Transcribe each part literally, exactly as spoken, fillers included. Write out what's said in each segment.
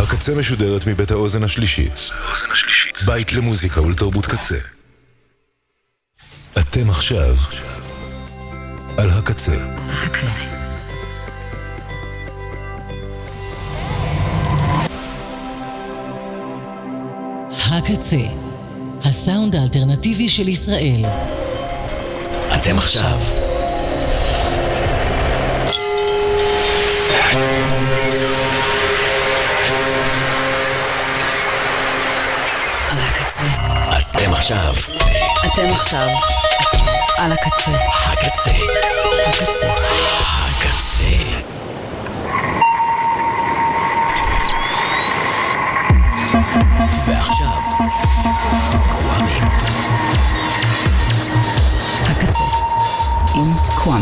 הקצה משודרת מבית האוזן השלישית. בית למוזיקה ולתרבות קצה. אתם עכשיו על הקצה. הקצה. הקצה, הסאונד האלטרנטיבי של ישראל. אתם עכשיו על הקצה. אתם עכשיו אתם עכשיו על הקצה. הקצה. הקצה. הקצה. ועכשיו קוואמי. הקצה עם קוואמי.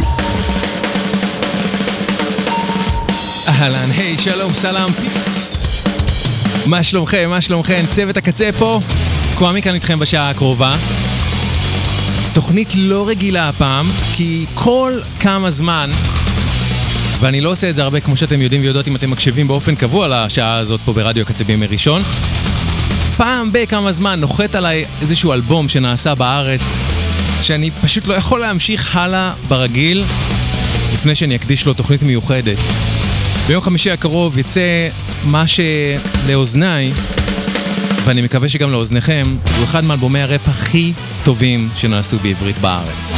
אהלן, היי, שלום, סלאם, פיס. מה שלומכם, מה שלומכם? צוות הקצה פה. קוואמי כאן איתכם בשעה הקרובה. תוכנית לא רגילה הפעם, כי כל כמה זמן, ואני לא עושה את זה הרבה כמו שאתם יודעים ויודעות אם אתם מקשיבים באופן קבוע לשעה הזאת פה ברדיו הקצה בימי ראשון, פעם בכמה זמן נוחת עליי איזשהו אלבום שנעשה בארץ שאני פשוט לא יכול להמשיך הלאה ברגיל לפני שאני אקדיש לו תוכנית מיוחדת. ביום חמישי הקרוב יצא מה שלאוזניי, ואני מקווה שגם לאוזניכם, הוא אחד מאלבומי הראפ הכי טובים שנעשו בעברית בארץ.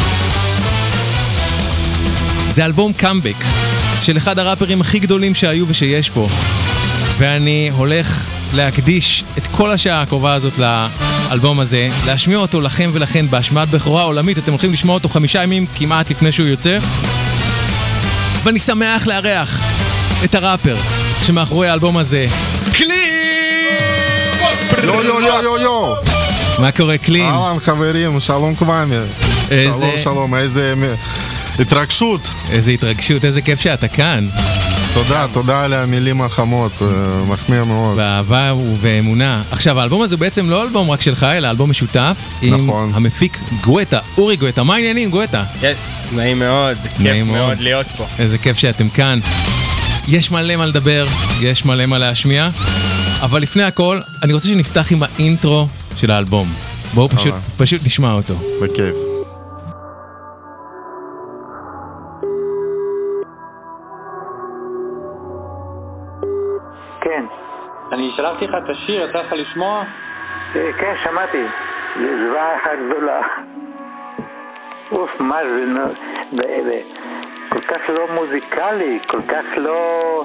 זה אלבום קאמבק של אחד הראפרים הכי גדולים שהיו ושיש פה, ואני הולך להקדיש את כל השעה הקרובה הזאת לאלבום הזה, להשמיע אותו לכם ולכן בהשמעת בכורה עולמית. אתם הולכים לשמוע אותו חמישה ימים כמעט לפני שהוא יוצא, ואני שמח לארח את הראפר שמאחורי האלבום הזה, קלין! יו יו יו יו יו! מה קורה, קלין? אהלן חברים, שלום קוואמי. שלום שלום, איזה התרגשות. איזה התרגשות, איזה כיף שאתה כאן. תודה, תודה על המילים החמות, מחמיא מאוד. באהבה ובאמונה. עכשיו, האלבום הזה בעצם לא אלבום רק שלך, אלא אלבום משותף עם המפיק גואטה, אורי גואטה. מה העניינים, גואטה? יס, נעים מאוד, כיף מאוד להיות פה. איזה כיף שאתם כאן. יש מלא מה לדבר, יש מלא מה להשמיע, אבל לפני הכל, אני רוצה שנפתח עם האינטרו של האלבום. בואו פשוט, פשוט נשמע אותו. בכיף. כן. אני שלחתי לך את השיר, יצא לך לשמוע? כן, שמעתי. זה זוועה אחת גדולה. אוף, מה זה... כל כך לא מוזיקלי, כל כך לא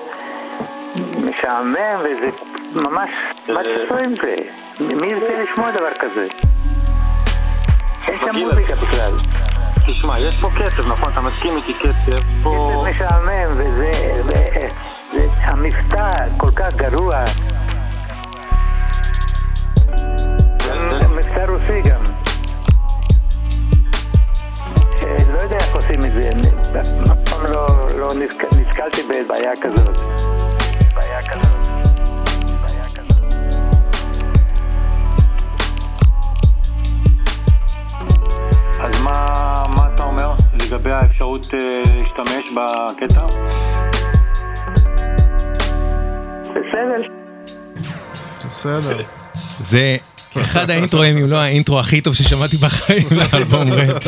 משעמם, וזה ממש... מה תעשו עם זה? מי ירצה לשמוע דבר כזה? אין שם מוזיקה בכלל. תשמע, יש פה קצב, נכון? אתה מסכים איתי קצב פה... קצב משעמם, וזה... המבטא כל כך גרוע. מבטא רוסי גם. לא יודע איך עושים את זה, פעם לא נתקלתי בבעיה כזאת. בעיה כזאת. בעיה כזאת. אז מה אתה אומר לגבי האפשרות להשתמש בקטע? בסדר. בסדר. זה... אחד האינטרואים, אם לא האינטרו הכי טוב ששמעתי בחיים לאלבום ראפ.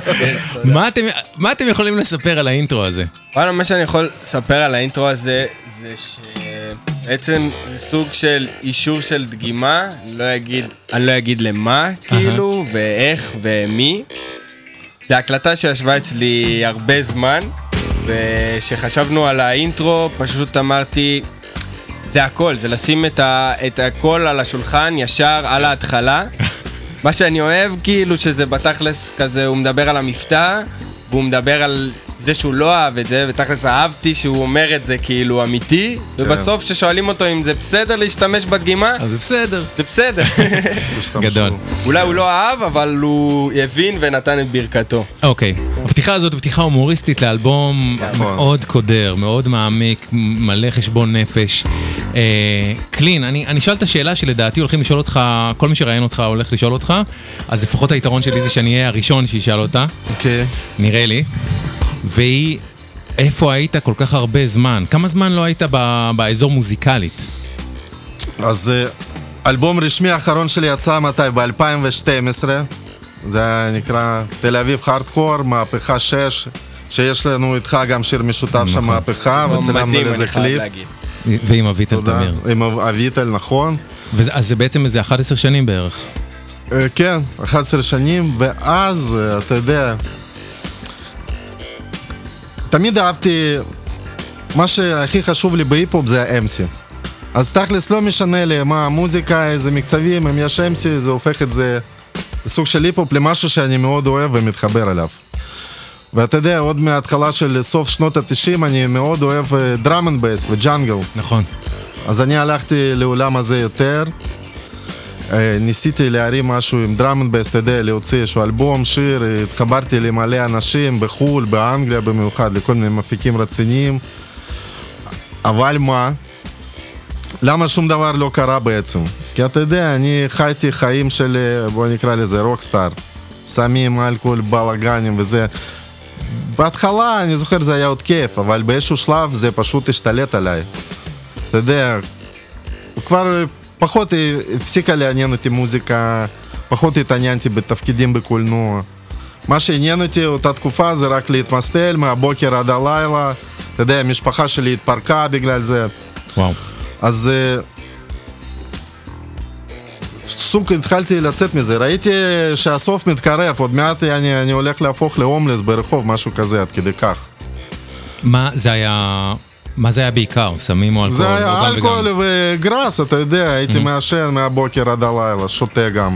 מה אתם יכולים לספר על האינטרו הזה? וואלה, מה שאני יכול לספר על האינטרו הזה, זה שבעצם זה סוג של אישור של דגימה, אני לא אגיד למה, כאילו, ואיך ומי. זה הקלטה שישבה אצלי הרבה זמן, ושחשבנו על האינטרו, פשוט אמרתי... זה הכל, זה לשים את, ה, את הכל על השולחן ישר על ההתחלה. מה שאני אוהב כאילו שזה בתכלס כזה, הוא מדבר על המבטא, והוא מדבר על זה שהוא לא אהב את זה, ותכלס אהבתי שהוא אומר את זה כאילו אמיתי, ובסוף ששואלים אותו אם זה בסדר להשתמש בדגימה, אז זה בסדר. זה בסדר. גדול. אולי הוא לא אהב, אבל הוא הבין ונתן את ברכתו. אוקיי. הפתיחה הזאת היא פתיחה הומוריסטית לאלבום מאוד קודר, מאוד מעמיק, מלא חשבון נפש. קלין, אני שואל את השאלה שלדעתי הולכים לשאול אותך, כל מי שראיין אותך הולך לשאול אותך, אז לפחות היתרון שלי זה שאני אהיה הראשון שישאל אותה. אוקיי. נראה לי. והיא, איפה היית כל כך הרבה זמן? כמה זמן לא היית באזור מוזיקלית? אז אלבום רשמי האחרון שלי יצא מתי? ב-אלפיים ושתים עשרה. זה נקרא תל אביב הארדקור, מהפכה שש, שיש לנו איתך גם שיר משותף שם מהפכה, וצילמנו לזה קליפ. ועם אביטל תמיר. עם אביטל, נכון. אז זה בעצם איזה אחת עשרה שנים בערך. כן, אחת עשרה שנים, ואז, אתה יודע, תמיד אהבתי, מה שהכי חשוב לי בהיפ-הופ זה ה-אם סי. אז תכלס לא משנה לי מה המוזיקה, איזה מקצבים, אם יש אם סי, זה הופך את זה לסוג של היפ-הופ למשהו שאני מאוד אוהב ומתחבר אליו. ואתה יודע, עוד מההתחלה של סוף שנות ה-תשעים אני מאוד אוהב דראם אנד בייס וג'אנגל. נכון. אז אני הלכתי לעולם הזה יותר, ניסיתי להרים משהו עם דראם אנד בייס, אתה יודע, להוציא איזשהו אלבום, שיר, התחברתי למלא אנשים בחול, באנגליה במיוחד, לכל מיני מפיקים רציניים. אבל מה? למה שום דבר לא קרה בעצם? כי אתה יודע, אני חייתי חיים של, בוא נקרא לזה, רוקסטאר. סמים, אלכוהול, בלגנים וזה. בהתחלה, אני זוכר, זה היה עוד כיף, אבל באיזשהו שלב זה פשוט השתלט עליי. אתה יודע, כבר פחות הפסיקה לעניין אותי מוזיקה, פחות התעניינתי בתפקידים בקולנוע. מה שעניין אותי אותה תקופה זה רק להתמסטל מהבוקר עד הלילה. אתה יודע, המשפחה שלי התפרקה בגלל זה. וואו. אז סוג התחלתי לצאת מזה, ראיתי שהסוף מתקרב, עוד מעט אני, אני הולך להפוך להומלס ברחוב, משהו כזה, עד כדי כך. מה זה היה, מה זה היה בעיקר? סמים או אלכוהול? זה היה אלכוהול וגרס, אתה יודע, הייתי mm-hmm. מעשן מהבוקר עד הלילה, שותה גם.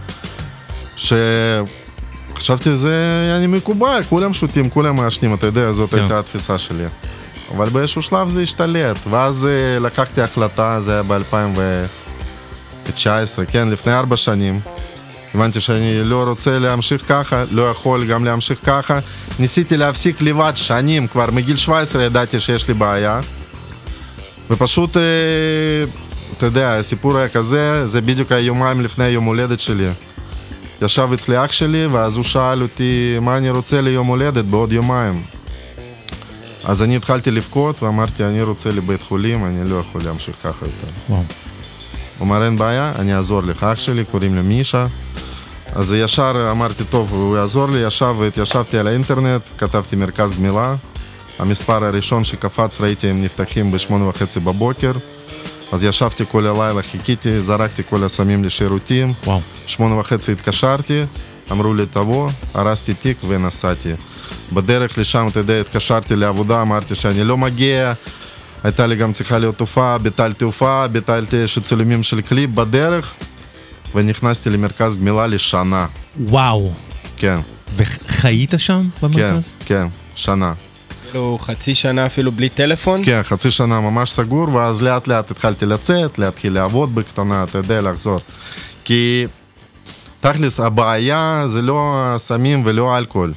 שחשבתי זה אני מקובל, כולם שותים, כולם מעשנים, אתה יודע, זאת yeah. הייתה התפיסה שלי. אבל באיזשהו שלב זה השתלט, ואז לקחתי החלטה, זה היה ב-אלפיים תשע עשרה, כן, לפני ארבע שנים. הבנתי שאני לא רוצה להמשיך ככה, לא יכול גם להמשיך ככה. ניסיתי להפסיק לבד שנים, כבר מגיל שבע עשרה ידעתי שיש לי בעיה. ופשוט, אתה יודע, הסיפור היה כזה, זה בדיוק היומיים לפני יום הולדת שלי. ישב אצלי אח שלי, ואז הוא שאל אותי מה אני רוצה ליום הולדת בעוד יומיים. אז אני התחלתי לבכות ואמרתי, אני רוצה לבית חולים, אני לא יכול להמשיך ככה יותר. וואו. הוא אומר, אין בעיה, אני אעזור לך. אח שלי, קוראים לי מישה. אז ישר אמרתי, טוב, הוא יעזור לי, ישב והתיישבתי על האינטרנט, כתבתי מרכז גמילה. המספר הראשון שקפץ, ראיתי, הם נפתחים בשמונה וחצי בבוקר. אז ישבתי כל הלילה, חיכיתי, זרקתי כל הסמים לשירותים. וואו. שמונה וחצי התקשרתי, אמרו לי, תבוא, הרסתי תיק ונסעתי. בדרך לשם, אתה יודע, התקשרתי לעבודה, אמרתי שאני לא מגיע, הייתה לי גם צריכה להיות תופעה, ביטלתי הופעה, ביטלתי שצילומים של קליפ בדרך, ונכנסתי למרכז גמילה לשנה. וואו. כן. וחיית שם במרכז? כן, כן, שנה. כאילו חצי שנה אפילו בלי טלפון? כן, חצי שנה ממש סגור, ואז לאט לאט התחלתי לצאת, להתחיל לעבוד בקטנה, אתה יודע, לחזור. כי תכלס, הבעיה זה לא סמים ולא אלכוהול.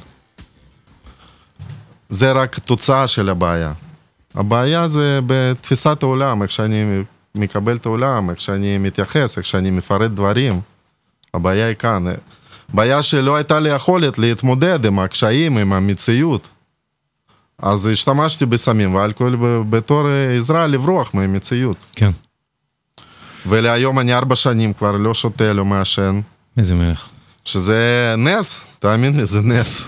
זה רק תוצאה של הבעיה. הבעיה זה בתפיסת העולם, איך שאני מקבל את העולם, איך שאני מתייחס, איך שאני מפרט דברים. הבעיה היא כאן. בעיה שלא הייתה לי יכולת להתמודד עם הקשיים, עם המציאות. אז השתמשתי בסמים ואלכוהול בתור עזרה לברוח מהמציאות. כן. ולהיום אני ארבע שנים כבר לא שותה, לא מעשן. איזה מלך. שזה נס, תאמין לי, זה נס.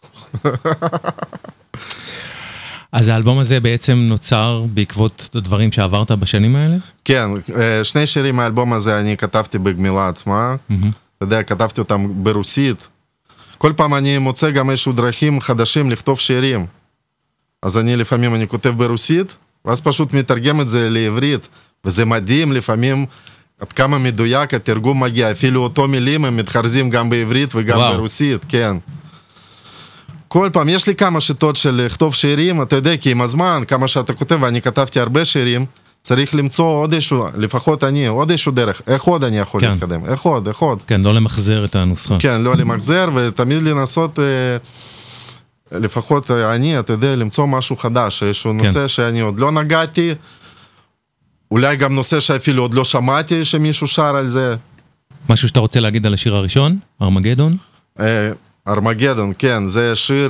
אז האלבום הזה בעצם נוצר בעקבות הדברים שעברת בשנים האלה? כן, שני שירים מהאלבום הזה אני כתבתי בגמילה עצמה. Mm-hmm. אתה יודע, כתבתי אותם ברוסית. כל פעם אני מוצא גם איזשהו דרכים חדשים לכתוב שירים. אז אני לפעמים אני כותב ברוסית, ואז פשוט מתרגם את זה לעברית. וזה מדהים לפעמים עד כמה מדויק התרגום מגיע. אפילו אותו מילים הם מתחרזים גם בעברית וגם וואו. ברוסית, כן. כל פעם, יש לי כמה שיטות של לכתוב שירים, אתה יודע, כי עם הזמן, כמה שאתה כותב, ואני כתבתי הרבה שירים, צריך למצוא עוד איזשהו, לפחות אני, עוד איזשהו דרך, איך עוד אני יכול כן. להתקדם, איך עוד, איך עוד. כן, לא למחזר את הנוסחה. כן, לא למחזר, ותמיד לנסות, אה, לפחות אני, אתה יודע, למצוא משהו חדש, איזשהו כן. נושא שאני עוד לא נגעתי, אולי גם נושא שאפילו עוד לא שמעתי שמישהו שר על זה. משהו שאתה רוצה להגיד על השיר הראשון, ארמגדון? אה, ארמגדון, כן, זה שיר,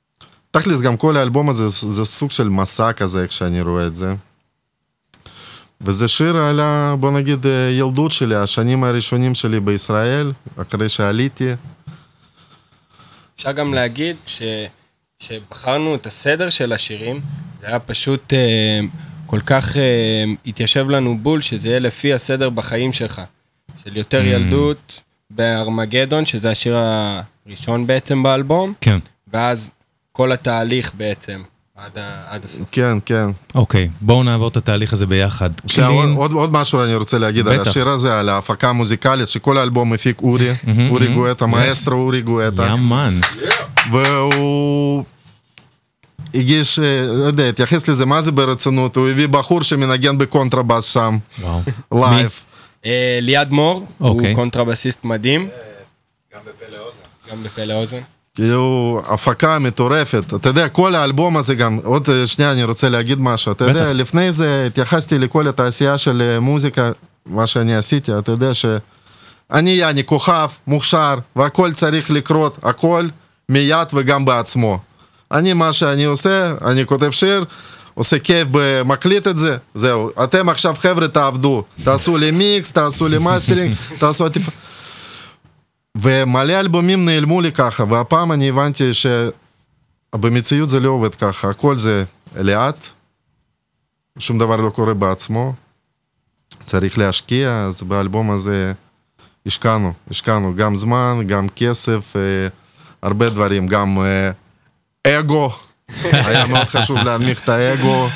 תכלס גם כל האלבום הזה, זה סוג של מסע כזה, כשאני רואה את זה. וזה שיר על, ה- בוא נגיד, ילדות שלי, השנים הראשונים שלי בישראל, אחרי שעליתי. אפשר גם להגיד ש... שבחרנו את הסדר של השירים, זה היה פשוט אה, כל כך אה, התיישב לנו בול, שזה יהיה לפי הסדר בחיים שלך. של יותר mm. ילדות בארמגדון, שזה השיר הראשון בעצם באלבום. כן. ואז כל התהליך בעצם, עד, ה... עד הסוף. כן, כן. אוקיי, בואו נעבור את התהליך הזה ביחד. שנייה, עוד, עוד, עוד משהו אני רוצה להגיד בטח. על השיר הזה, על ההפקה המוזיקלית, שכל האלבום מפיק אורי, אורי גואטה, מאסטרו אורי גואטה. יאמן. והוא הגיש, לא יודע, התייחס לזה מה זה ברצינות, הוא הביא בחור שמנגן בקונטרבאס שם, וואו. לייב. אה, ליעד מור, אוקיי. הוא קונטרבסיסט מדהים. גם בפלא אוזן. גם בפלא אוזן. כאילו, הפקה מטורפת. אתה יודע, כל האלבום הזה גם, עוד שנייה אני רוצה להגיד משהו. אתה יודע, לפני זה התייחסתי לכל התעשייה של מוזיקה, מה שאני עשיתי, אתה יודע שאני, אני כוכב, מוכשר, והכל צריך לקרות, הכל מיד וגם בעצמו. אני, מה שאני עושה, אני כותב שיר, עושה כיף במקליט את זה, זהו. אתם עכשיו חבר'ה תעבדו, תעשו לי מיקס, תעשו לי מאסטרינג, תעשו... ומלא אלבומים נעלמו לי ככה, והפעם אני הבנתי שבמציאות זה לא עובד ככה, הכל זה לאט, שום דבר לא קורה בעצמו, צריך להשקיע, אז באלבום הזה השקענו, השקענו גם זמן, גם כסף, הרבה דברים, גם אגו, היה מאוד חשוב להנמיך את האגו,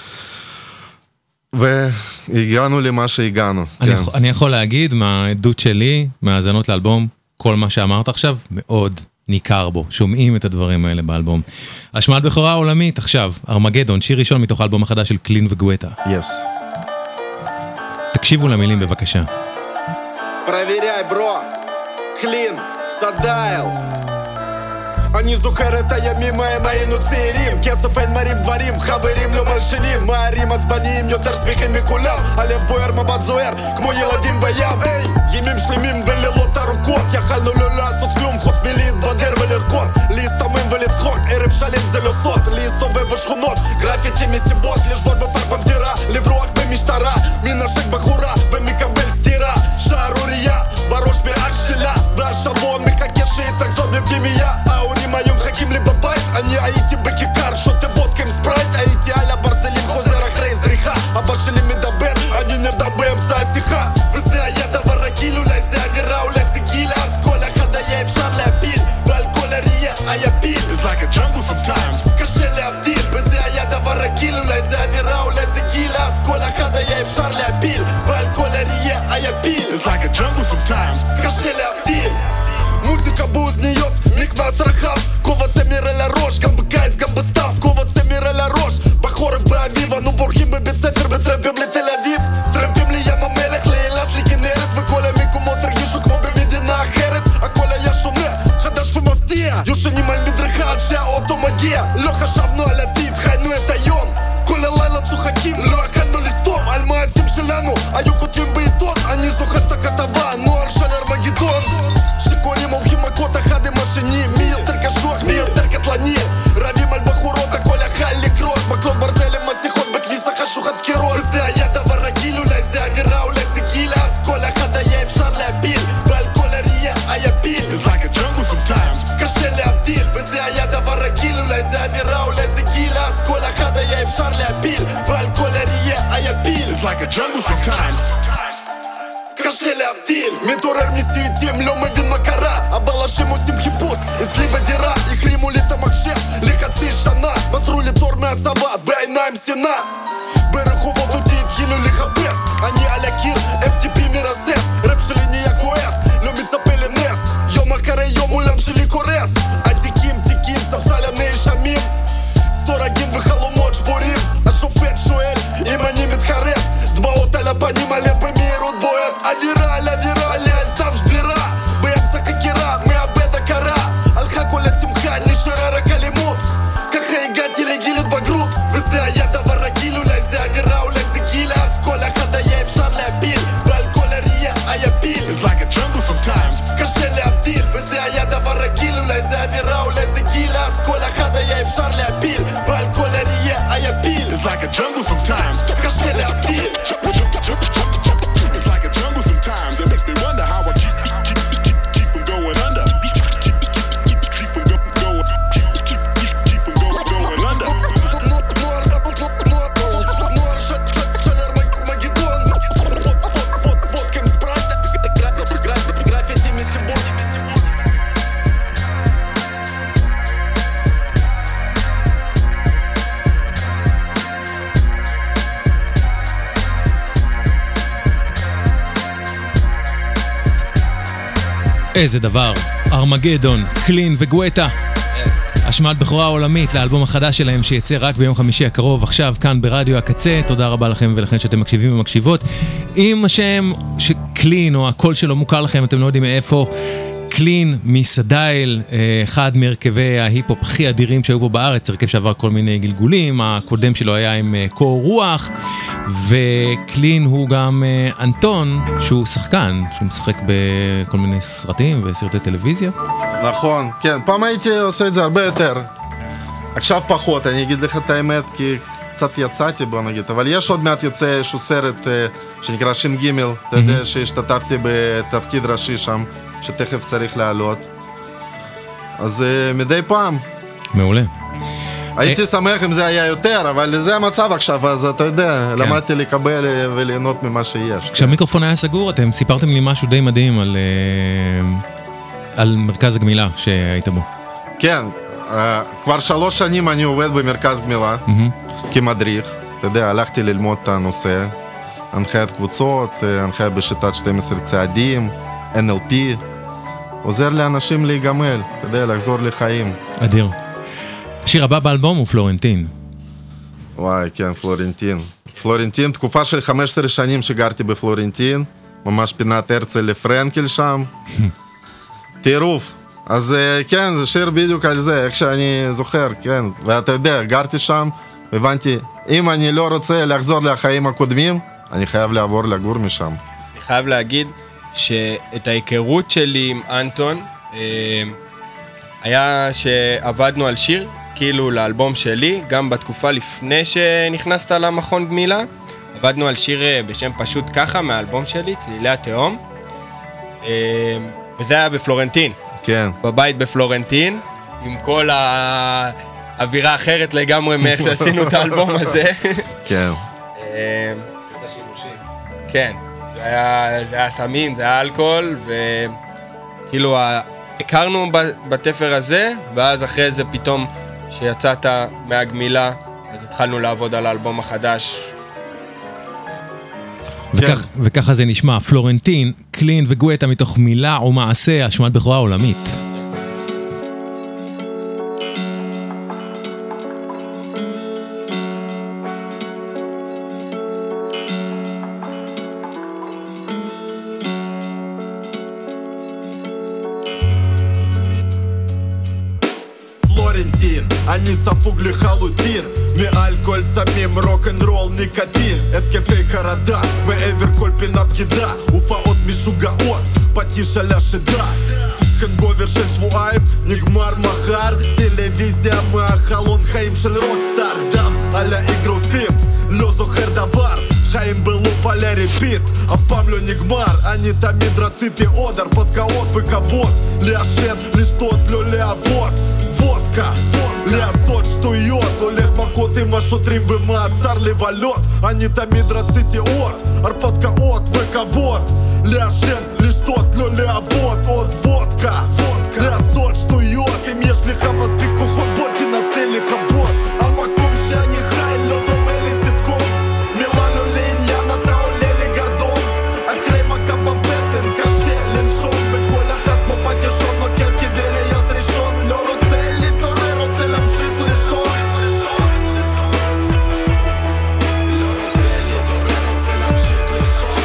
והגענו למה שהגענו. אני, כן. אני יכול להגיד מהעדות שלי, מהאזנות לאלבום, כל מה שאמרת עכשיו, מאוד ניכר בו. שומעים את הדברים האלה באלבום. השמעת בכורה עולמית עכשיו, ארמגדון, שיר ראשון מתוך האלבום החדש של קלין וגואטה. Yes. תקשיבו למילים בבקשה. Проверяй, бро. Клин, Садайл. אני זוכר את הימים ההם היינו צעירים כסף אין מרים דברים, חברים לא מלשינים מהרים עצבניים יותר שמחים מכולם הלב בוער מבט זוהר כמו ילדים בים ימים שלמים ולילות ארוכות יכלנו לא לעשות כלום חוץ מלהתבדר ולרקוד להסתמם ולצחוק ערב שלם זה לא סוד להסתובב בשכונות גרפיטי מסיבות לשבור בפארק במדירה לברוח במשטרה מנשק בחורה ומקבל סתירה שערוריה בראש מאח שלה והשבוע מחכה שהיא תחזור מפנימייה ההורים היום חכים לי בבית אני הייתי בכיכר שותה וודקה עם ספרייט הייתי על הברזלים חוזר אחרי זריחה אבא שלי מדבר אני נרדם באמצע השיחה וזה היה דבר רגיל אולי זה אווירה אולי זה גיל אז כל אחד היה אפשר להפיל ועל כל הראייה היה פיל It's like a jungle sometimes קשה להבדיל וזה היה דבר רגיל אולי זה אווירה אולי זה גיל אז כל אחד היה אפשר להפיל ועל כל הראייה היה פיל It's like a jungle sometimes קשה להבדיל מוזיקה באוזניות, נכנס רחב כובע צמר על הראש, גם בקיץ גם בסתיו כובע צמר על הראש, בחורף באביב אנו בורחים בבית ספר בטרמפים לתל אביב טרמפים לים המלך, לאילת, לכנרת וכל המקומות הרגישו כמו במדינה אחרת הכל היה שונה, חדש ומפתיע יושנים על מדרכה עד שהאוטו מגיע לא חשבנו על עתיד, חיינו את היום כל הלילה צוחקים, לא אכלנו לסתום על מעשים שלנו, היו כותבים בעיתון אני זוכר את הכתבה, נוער של ארמגדון שקוראים הולכים מכות אחד עם השני מי יותר קשוח, מי יותר קטלני רבים על בחורות, הכל יכל לקרות מקלות ברזל עם מסיכות בכניסה חשוכת קירות וזה היה דבר רגיל, אולי זה אווירה, אולי זה גיל אז כל אחד היה אפשר להפיל ועל כל הראייה היה פיל It's like a jungle sometimes קשה להבדיל וזה היה דבר רגיל, אולי זה אווירה, אולי זה גיל אז כל אחד היה אפשר להפיל ועל כל הראייה היה פיל It's like a jungle sometimes קשה להבדיל מתעורר מסיוטים, לא מבין מה קרה הבלשים עושים חיפוש אצלי בדירה החרימו לי את המחשב לחצי שנה מסרו לי פטור מהצבא בעיניים שנאה ברחובות אותי התחילו לחפש אני על הקיר אף טי פי מרסס רב שלי נהיה כועס לא מצפה לנס יום אחרי יום עולם שלי קורס עזיקים תיקים ספסל הנאשמים סורגים וחלומות שבורים השופט שואל אם אני מתחרט דמעות על הפנים הלב במהירות בועט אווירה על אווירה עליה על סף שבירה באמצע חקירה מאבד הכרה הלכה כל השמחה נשארה רק אלימות ככה הגעתי לגיל התבגרות וזה היה דבר רגיל אולי זה אווירה אולי זה גיל אז כל אחד היה אפשר להפיל ועל כל הראייה היה פיל It's like איזה דבר, ארמגדון, קלין וגואטה. השמעת בכורה עולמית לאלבום החדש שלהם שיצא רק ביום חמישי הקרוב, עכשיו כאן ברדיו הקצה. תודה רבה לכם ולכן שאתם מקשיבים ומקשיבות. אם השם שקלין או הקול שלו מוכר לכם, אתם לא יודעים מאיפה, קלין מסדייל, אחד מרכבי ההיפ-הופ הכי אדירים שהיו פה בארץ, הרכב שעבר כל מיני גלגולים, הקודם שלו היה עם קור רוח, וקלין הוא גם אנטון, שהוא שחקן, שהוא משחק בכל מיני סרטים וסרטי טלוויזיה. נכון, כן, פעם הייתי עושה את זה הרבה יותר, עכשיו פחות, אני אגיד לך את האמת, כי קצת יצאתי בוא נגיד, אבל יש עוד מעט יוצא איזשהו סרט שנקרא שין גימל, אתה יודע שהשתתפתי בתפקיד ראשי שם, שתכף צריך לעלות, אז מדי פעם. מעולה. הייתי שמח אם זה היה יותר, אבל זה המצב עכשיו, אז אתה יודע, למדתי לקבל וליהנות ממה שיש. כשהמיקרופון היה סגור, אתם סיפרתם לי משהו די מדהים על... על מרכז הגמילה שהיית בו. כן, כבר שלוש שנים אני עובד במרכז גמילה, כמדריך. אתה יודע, הלכתי ללמוד את הנושא, הנחיית קבוצות, הנחיה בשיטת שנים עשר צעדים, אן אל פי, עוזר לאנשים להיגמל, אתה יודע, לחזור לחיים. אדיר. השיר הבא באלבום הוא פלורנטין. וואי, כן, פלורנטין. פלורנטין, תקופה של חמש עשרה שנים שגרתי בפלורנטין, ממש פינת הרצל לפרנקל שם. טירוף. אז כן, זה שיר בדיוק על זה, איך שאני זוכר, כן. ואתה יודע, גרתי שם, הבנתי, אם אני לא רוצה לחזור לחיים הקודמים, אני חייב לעבור לגור משם. אני חייב להגיד שאת ההיכרות שלי עם אנטון, היה שעבדנו על שיר, כאילו לאלבום שלי, גם בתקופה לפני שנכנסת למכון גמילה, עבדנו על שיר בשם פשוט ככה, מהאלבום שלי, צלילי התהום. וזה היה בפלורנטין. כן. בבית בפלורנטין, עם כל האווירה אחרת לגמרי מאיך שעשינו את האלבום הזה. כן. את השימושים. כן. זה היה, זה היה סמים, זה היה אלכוהול, וכאילו הכרנו בתפר הזה, ואז אחרי זה פתאום שיצאת מהגמילה, אז התחלנו לעבוד על האלבום החדש. וכך, וככה זה נשמע, פלורנטין, קלין וגואטה מתוך מילה או מעשה, השמעת בכורה עולמית. פלורנטין, אני ספוג לחלוטין מאלכוהול, סמים, רוק-אנרול, ניקוטין, התקפי חרדה מעבר כל פינת בגידה, הופעות משוגעות, פטיש על השדה, הנגובר של שבועיים נגמר מחר, טלוויזיה מהחלון, חיים של רוקסטאר, דם על האגרופים, לא זוכר דבר, חיים בלופ על הריפיט, אף פעם לא נגמר, אני תמיד רציתי עוד הרפתקאות וכבוד, לעשן, לשתות, לא לעבוד, וודקה, לעשות שטויות, הולך מכות עם השוטרים במעצר לבלות, אני תמיד רציתי עוד הרפתקאות וכבוד, לעשן, לשתות, לא לעבוד, עוד וודקה, לעשות שטויות, אם יש לך מספיק כוחות בוא תנסה לכבות, המקום שאני חי לא דומה לסיטקום, מילה לא לעניין אתה עולה לגרדום, אחרי מכה בבטן קשה לנשום, בכל אחת כמו פטישון נוקט כדי להיות ראשון, לא רוצה להתעורר, רוצה להמשיך לישון, לא רוצה להתעורר, רוצה להמשיך לישון.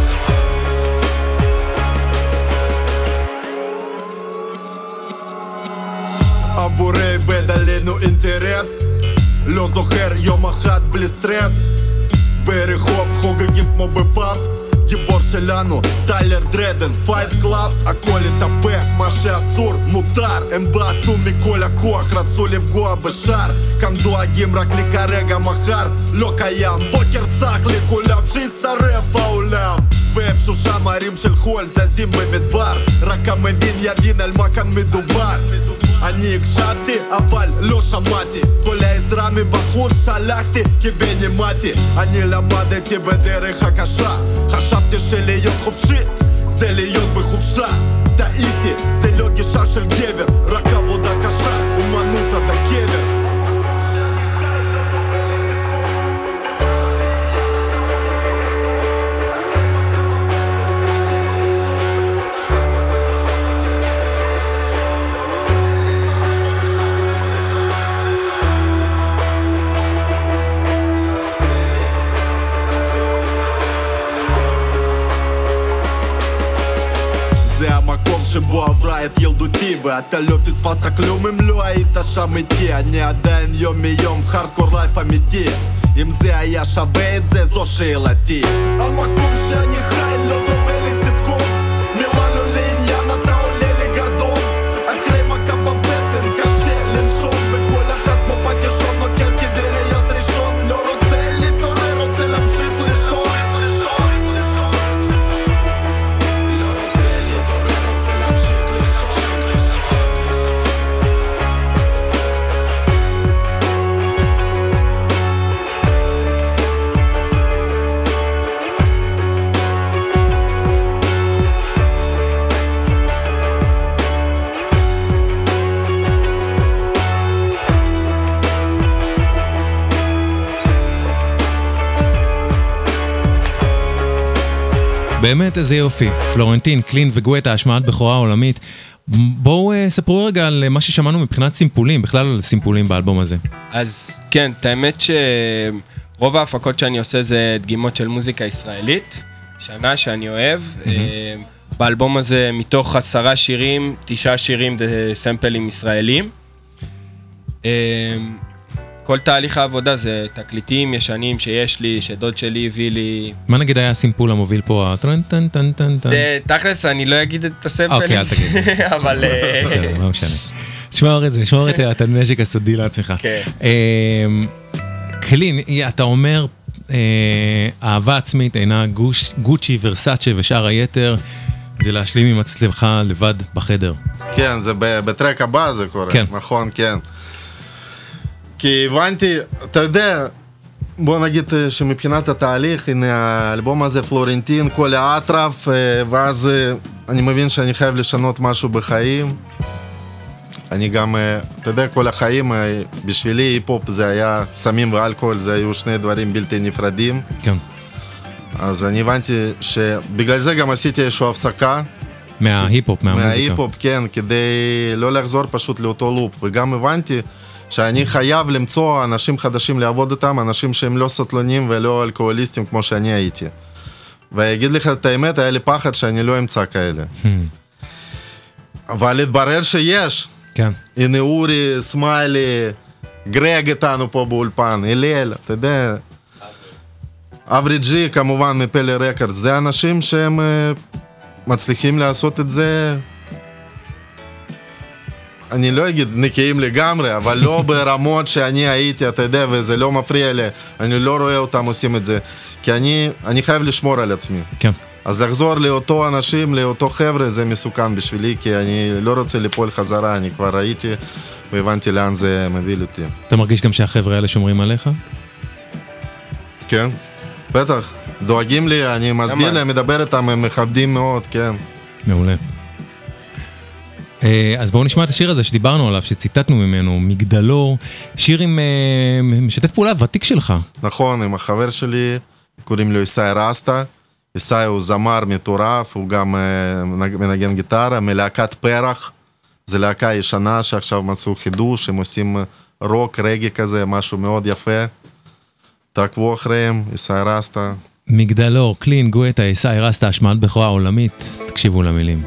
הבורא איבד עלינו אינטרס, לא זוכר יום אחד בלי סטרס, ברחוב חוגגים כמו בפאב, גיבור שלנו טיילר דרדן, פייט קלאב, הכל התהפך, מה שאסור מותר, הם בעטו מכל הכוח, רצו לפגוע בשאר, כאן דואגים רק לכרגע, מחר לא קיים, בוקר צח לכולם שישרף העולם, ואיפשהו שם הרים של חול זזים במדבר, רק המבין יבין על מה כאן מדובר, אני הקשבתי אבל לא שמעתי, כל העזרה מבחוץ שלחתי כי בנימתי, אני למדתי בדרך הקשה, חשבתי שלהיות חופשי זה להיות בחופשה, טעיתי, זה לא גישה של גבר, רק עבודה קשה, אומנות עד הקבר. שבו עברה את ילדותי ואתה לא פספסת כלום אם לא היית שם איתי. אני עדיין יום מיום חרדקור לייף אמיתי. אם זה היה שווה את זה, זו שאלתי. המקום שאני חי לא דומה לי סיפור. מילה לא לעניין, אתה עולה לגרדום. אחרי מכה בבטן, קשה לנשום. וכל אחד כמו פטישון נוקט כדי להיות ראשון. לא רוצה להתעורר, רוצה להמשיך לישון. באמת איזה יופי, פלורנטין, קלין וגואטה, השמעת בכורה עולמית. בואו ספרו רגע על מה ששמענו מבחינת סימפולים, בכלל על סימפולים באלבום הזה. אז כן, את האמת שרוב ההפקות שאני עושה זה דגימות של מוזיקה ישראלית, שנה שאני אוהב. באלבום הזה מתוך עשרה שירים, תשעה שירים זה סמפלים ישראלים. כל תהליך העבודה זה תקליטים ישנים שיש לי, שדוד שלי הביא לי. מה נגיד היה הסימפול המוביל פה? טרן טן טן טן טן. זה תכלס, אני לא אגיד את הסמפלים. אוקיי, אל תגיד. אבל... בסדר, לא משנה. שמור את זה, שמור את הנשק הסודי לעצמך. כן. קלין, אתה אומר, אהבה עצמית אינה גוצ'י, ורסאצ'ה ושאר היתר, זה להשלים עם עצמך לבד בחדר. כן, זה בטרק הבא זה קורה. כן. נכון, כן. כי הבנתי, אתה יודע, בוא נגיד שמבחינת התהליך, הנה האלבום הזה פלורנטין, כל האטרף, ואז אני מבין שאני חייב לשנות משהו בחיים. אני גם, אתה יודע, כל החיים, בשבילי היפ-הופ זה היה סמים ואלכוהול, זה היו שני דברים בלתי נפרדים. כן. אז אני הבנתי שבגלל זה גם עשיתי איזושהי הפסקה. מההיפ-הופ, מהמוזיקה. מההיפ-הופ, כן, כדי לא לחזור פשוט לאותו לופ. וגם הבנתי שאני חייב למצוא אנשים חדשים לעבוד איתם, אנשים שהם לא סטלונים ולא אלכוהוליסטים כמו שאני הייתי. ואגיד לך את האמת, היה לי פחד שאני לא אמצא כאלה. אבל התברר שיש. כן. הנה אורי, סמיילי, גרג איתנו פה באולפן, הלל, אתה יודע. אברי ג'י כמובן מפלי רקורד, זה אנשים שהם מצליחים לעשות את זה, אני לא אגיד נקיים לגמרי, אבל לא ברמות שאני הייתי, אתה יודע, וזה לא מפריע לי, אני לא רואה אותם עושים את זה, כי אני, אני חייב לשמור על עצמי. כן. אז לחזור לאותו אנשים, לאותו חבר'ה, זה מסוכן בשבילי, כי אני לא רוצה ליפול חזרה, אני כבר ראיתי והבנתי לאן זה מביא אותי. אתה מרגיש גם שהחבר'ה האלה שומרים עליך? כן, בטח. דואגים לי, אני מסביר להם, מדבר איתם, הם מכבדים מאוד, כן. מעולה. אז בואו נשמע את השיר הזה שדיברנו עליו, שציטטנו ממנו, מגדלור, שיר עם משתף פעולה ותיק שלך. נכון, עם החבר שלי, קוראים לו איסאי רסטה. איסאי הוא זמר מטורף, הוא גם מנגן גיטרה, מלהקת פרח. זה להקה ישנה שעכשיו מצאו חידוש, הם עושים רוק, רגי כזה, משהו מאוד יפה. תעקבו אחריהם, איסאי רסטה. מגדלור, קלין, גואטה, איסאי רסטה, השמעת בכורה עולמית, תקשיבו למילים.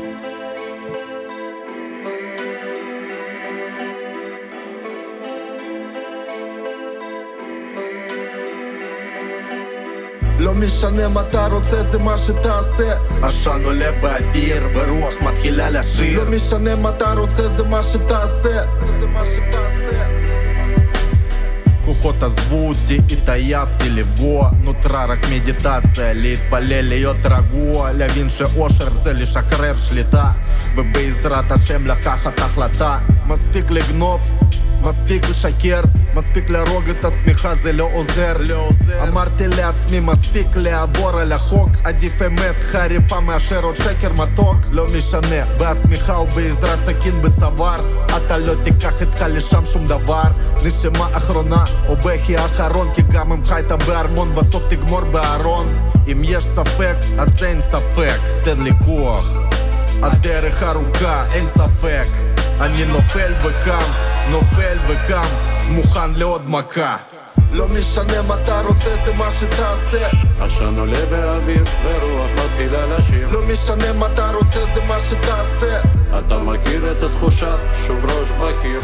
לא משנה מה אתה רוצה, זה מה שתעשה. עשן עולה באוויר ורוח מתחילה לשיר. לא משנה מה אתה רוצה, זה מה שתעשה. כוחות עזבו אותי, התעייפתי לפגוע. נותרה רק מדיטציה, להתפלל להיות רגוע. להבין שאושר זה לשחרר שליטה, ובעזרת השם לקחת החלטה. מספיק לגנוב, מספיק לשקר, מספיק להרוג את עצמך, זה לא עוזר, לא עוזר. אמרתי לעצמי מספיק לעבור על החוק, עדיף אמת חריפה מאשר עוד שקר מתוק. לא משנה, בעצמך ובעזרת סכין בצוואר, אתה לא תיקח איתך לשם שום דבר. נשמה אחרונה או בכי האחרון, כי גם אם חיית בארמון בסוף תגמור בארון. אם יש ספק אז אין ספק, תן לי כוח, הדרך ארוכה, אין ספק. אני נופל וקם, נופל וקם, מוכן לעוד מכה. לא משנה מה אתה רוצה, זה מה שתעשה. עשן עולה באוויר ורוח מתחילה לשיר. לא משנה מה אתה רוצה, זה מה שתעשה. אתה מכיר את התחושה, שוב ראש בקיר.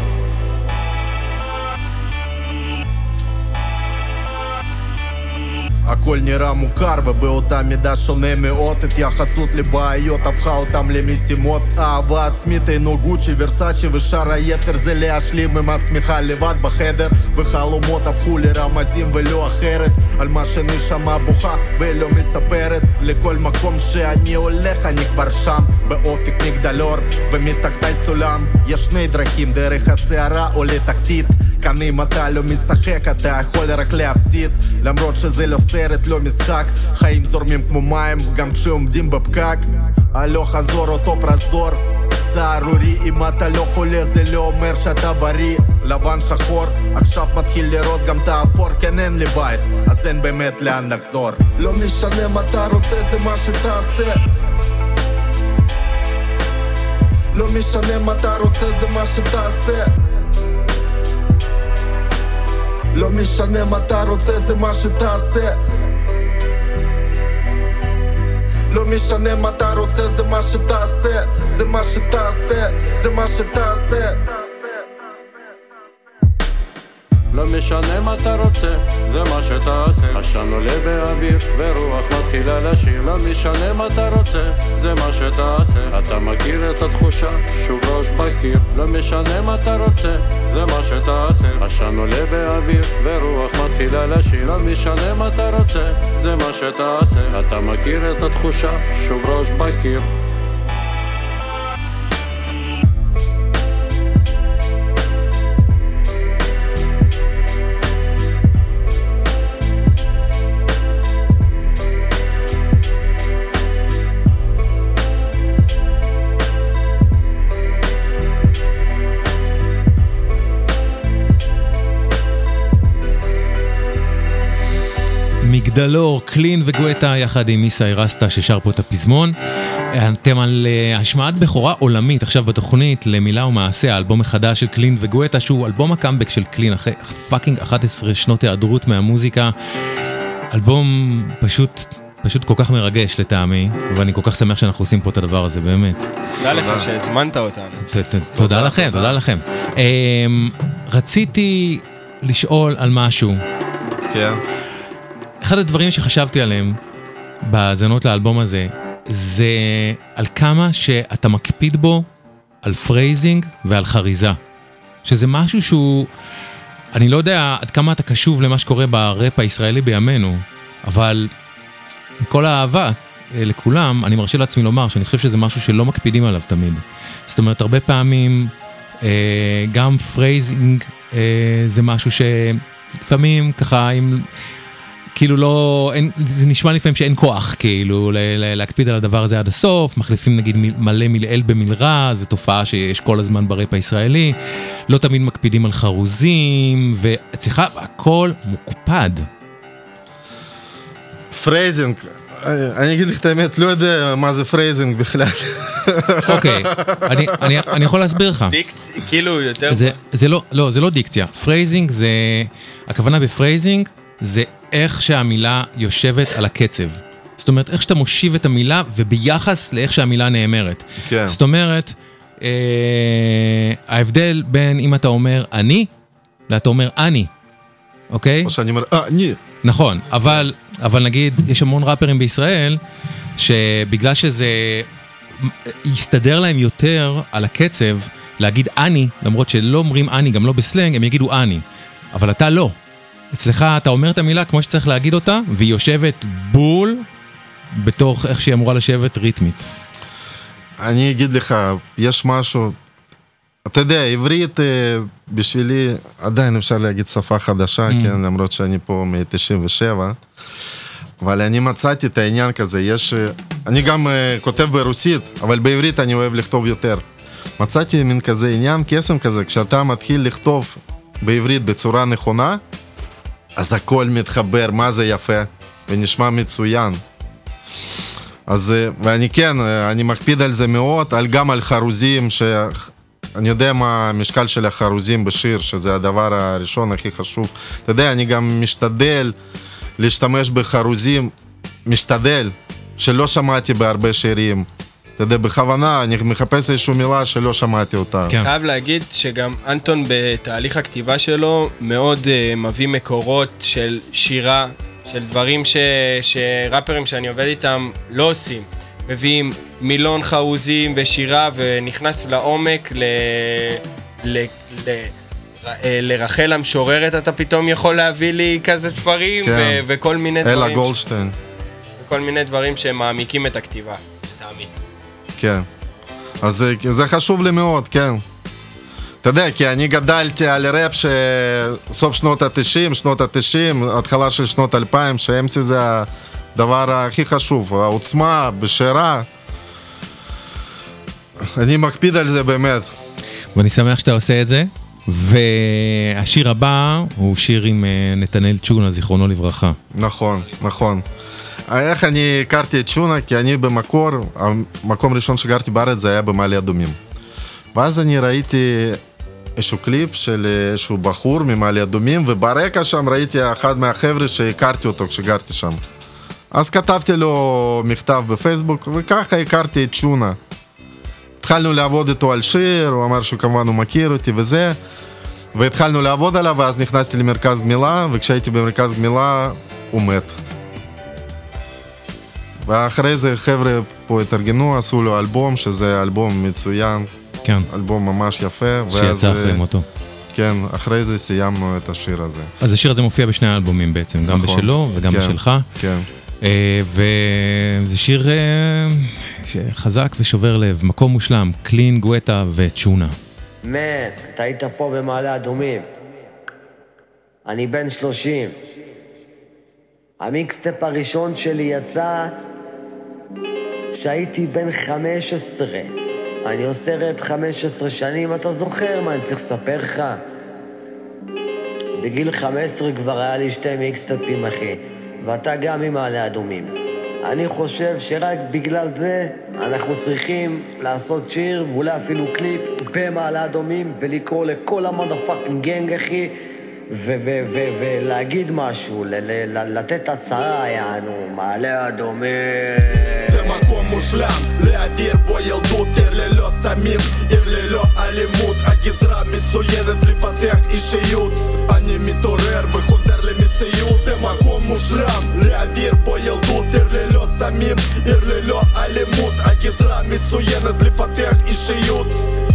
הכל נראה מוכר ובאותה מידה שונה מאוד. התייחסות לבעיות הפכה אותם למשימות. אהבה עצמית אינו גוצ'י, ורסאצ'י ושאר היתר זה להשלים עם עצמך לבד בחדר. וחלומות הפכו לרמזים ולא אחרת, על מה שנשמה בוכה ולא מספרת. לכל מקום שאני הולך אני כבר שם, באופק מגדלור ומתחתי סולם. יש שני דרכים, דרך הסערה או לתחתית. כאן אם אתה לא משחק אתה יכול רק להפסיד, למרות שזה לא סרט, לא משחק. חיים זורמים כמו מים גם כשעומדים בפקק. הלוך חזור אותו פרסדור סערורי, אם אתה לא חולה זה לא אומר שאתה בריא. לבן שחור, עכשיו מתחיל לראות גם את האפור. כן אין לי בית, אז אין באמת לאן לחזור. לא משנה מה אתה רוצה, זה מה שתעשה. לא משנה מה אתה רוצה, זה מה שתעשה. לא משנה מה אתה רוצה, זה מה שתעשה. לא משנה מה אתה רוצה, זה מה שתעשה. זה מה שתעשה, זה מה שתעשה. לא משנה מה אתה רוצה, זה מה שתעשה. עשן עולה באוויר ורוח מתחילה לשיר. לא משנה מה אתה רוצה, זה מה שתעשה. אתה מכיר את התחושה, שוב ראש בקיר. לא משנה מה אתה רוצה, זה מה שתעשה. עשן עולה באוויר ורוח מתחילה לשיר. לא משנה מה אתה רוצה, זה מה שתעשה. אתה מכיר את התחושה, שוב ראש בקיר. מגדלור, קלין וגואטה יחד עם מיסאי רסטה ששר פה את הפזמון. אתם על השמעת בכורה עולמית עכשיו בתוכנית למילה ומעשה, האלבום החדש של קלין וגואטה, שהוא אלבום הקאמבק של קלין אחרי פאקינג אחת עשרה שנות היעדרות מהמוזיקה. אלבום פשוט פשוט כל כך מרגש לטעמי, ואני כל כך שמח שאנחנו עושים פה את הדבר הזה, באמת. תודה לך שהזמנת אותנו. תודה לכם, תודה לכם. רציתי לשאול על משהו. כן. אחד הדברים שחשבתי עליהם בהאזנות לאלבום הזה, זה על כמה שאתה מקפיד בו על פרייזינג ועל חריזה. שזה משהו שהוא, אני לא יודע עד כמה אתה קשוב למה שקורה בראפ הישראלי בימינו, אבל עם כל האהבה לכולם, אני מרשה לעצמי לומר שאני חושב שזה משהו שלא מקפידים עליו תמיד. זאת אומרת, הרבה פעמים גם פרייזינג זה משהו שלפעמים ככה עם... כאילו לא, אין, זה נשמע לפעמים שאין כוח, כאילו, ל- ל- להקפיד על הדבר הזה עד הסוף, מחליפים נגיד מלא מלעיל במלרע, זו תופעה שיש כל הזמן בראפ הישראלי, לא תמיד מקפידים על חרוזים, וצריכה, הכל מוקפד. פרייזינג, אני אגיד לך את האמת, לא יודע מה זה פרייזינג בכלל. אוקיי, אני, אני, אני יכול להסביר לך. דיקציה, כאילו יותר... זה, זה לא, לא, זה לא דיקציה. פרייזינג זה, הכוונה בפרייזינג זה איך שהמילה יושבת על הקצב. זאת אומרת, איך שאתה מושיב את המילה וביחס לאיך שהמילה נאמרת. כן. זאת אומרת, אה, ההבדל בין אם אתה אומר אני, ואתה אומר אני, אוקיי? או שאני אומר, אה, אני. נכון, אבל, אבל נגיד, יש המון ראפרים בישראל, שבגלל שזה יסתדר להם יותר על הקצב, להגיד אני, למרות שלא אומרים אני, גם לא בסלנג, הם יגידו אני. אבל אתה לא. אצלך אתה אומר את המילה כמו שצריך להגיד אותה, והיא יושבת בול בתוך איך שהיא אמורה לשבת ריתמית. אני אגיד לך, יש משהו, אתה יודע, עברית בשבילי עדיין אפשר להגיד שפה חדשה, mm. כן, למרות שאני פה מ-תשעים ושבע, אבל אני מצאתי את העניין כזה, יש, אני גם כותב ברוסית, אבל בעברית אני אוהב לכתוב יותר. מצאתי מין כזה עניין, קסם כזה, כשאתה מתחיל לכתוב בעברית בצורה נכונה, אז הכל מתחבר, מה זה יפה, ונשמע מצוין. אז, ואני כן, אני מקפיד על זה מאוד, על, גם על חרוזים, אני יודע מה המשקל של החרוזים בשיר, שזה הדבר הראשון הכי חשוב. אתה יודע, אני גם משתדל להשתמש בחרוזים, משתדל, שלא שמעתי בהרבה שירים. אתה יודע, בכוונה, אני מחפש איזושהי מילה שלא שמעתי אותה. כן. חייב להגיד שגם אנטון בתהליך הכתיבה שלו מאוד uh, מביא מקורות של שירה, של דברים ש... שראפרים שאני עובד איתם לא עושים. מביאים מילון חרוזים ושירה ונכנס לעומק ל... ל... ל... לרחל המשוררת אתה פתאום יכול להביא לי כזה ספרים כן. ו... וכל מיני דברים. אלה גולדשטיין. וכל מיני דברים שמעמיקים את הכתיבה, לטעמי. כן. אז זה, זה חשוב לי מאוד, כן. אתה יודע, כי אני גדלתי על ראפ שסוף שנות ה-תשעים, שנות ה-תשעים, התחלה של שנות אלפיים, ש-אם סי זה הדבר הכי חשוב, העוצמה בשירה. אני מקפיד על זה באמת. ואני שמח שאתה עושה את זה. והשיר הבא הוא שיר עם נתנאל צ'ונה, זיכרונו לברכה. נכון, נכון. איך אני הכרתי את צ'ונה? כי אני במקור, המקום ראשון שגרתי בארץ זה היה במעלה אדומים. ואז אני ראיתי איזשהו קליפ של איזשהו בחור ממעלה אדומים, וברקע שם ראיתי אחד מהחבר'ה שהכרתי אותו כשגרתי שם. אז כתבתי לו מכתב בפייסבוק, וככה הכרתי את צ'ונה. התחלנו לעבוד איתו על שיר, הוא אמר שכמובן הוא מכיר אותי וזה, והתחלנו לעבוד עליו, ואז נכנסתי למרכז גמילה, וכשהייתי במרכז גמילה, הוא מת. ואחרי זה חבר'ה פה התארגנו, עשו לו אלבום, שזה אלבום מצוין. כן. אלבום ממש יפה. שיצא אחרי מותו. כן, אחרי זה סיימנו את השיר הזה. אז השיר הזה מופיע בשני האלבומים בעצם, גם נכון. בשלו וגם כן, בשלך. כן. וזה שיר חזק ושובר לב, מקום מושלם, קלין, גואטה וצ'ונה. מן, אתה היית פה במעלה אדומים. אני בן שלושים. המיקסטפ הראשון שלי יצא שהייתי בן חמש עשרה. אני עושה רפ חמש עשרה שנים, אתה זוכר מה אני צריך לספר לך? בגיל חמש עשרה כבר היה לי שתי מיקסטפים, אחי. ואתה גם עם מעלה אדומים. אני חושב שרק בגלל זה אנחנו צריכים לעשות שיר ואולי אפילו קליפ במעלה אדומים ולקרוא לכל המודפאקינג גנג, אחי, ולהגיד משהו, לתת הצהרה, יענו, מעלה אדומים. זה מקום מושלם, להעביר בו ילדות, עיר ללא סמים, עיר ללא אלימות, הגזרה מצוינת לפתח אישיות. אני מתעורר וחוזר למציאות. זה מקום מושלם, להעביר בו ילדות, עיר ללא סמים, עיר ללא אלימות, הגזרה מצוינת לפתח אישיות.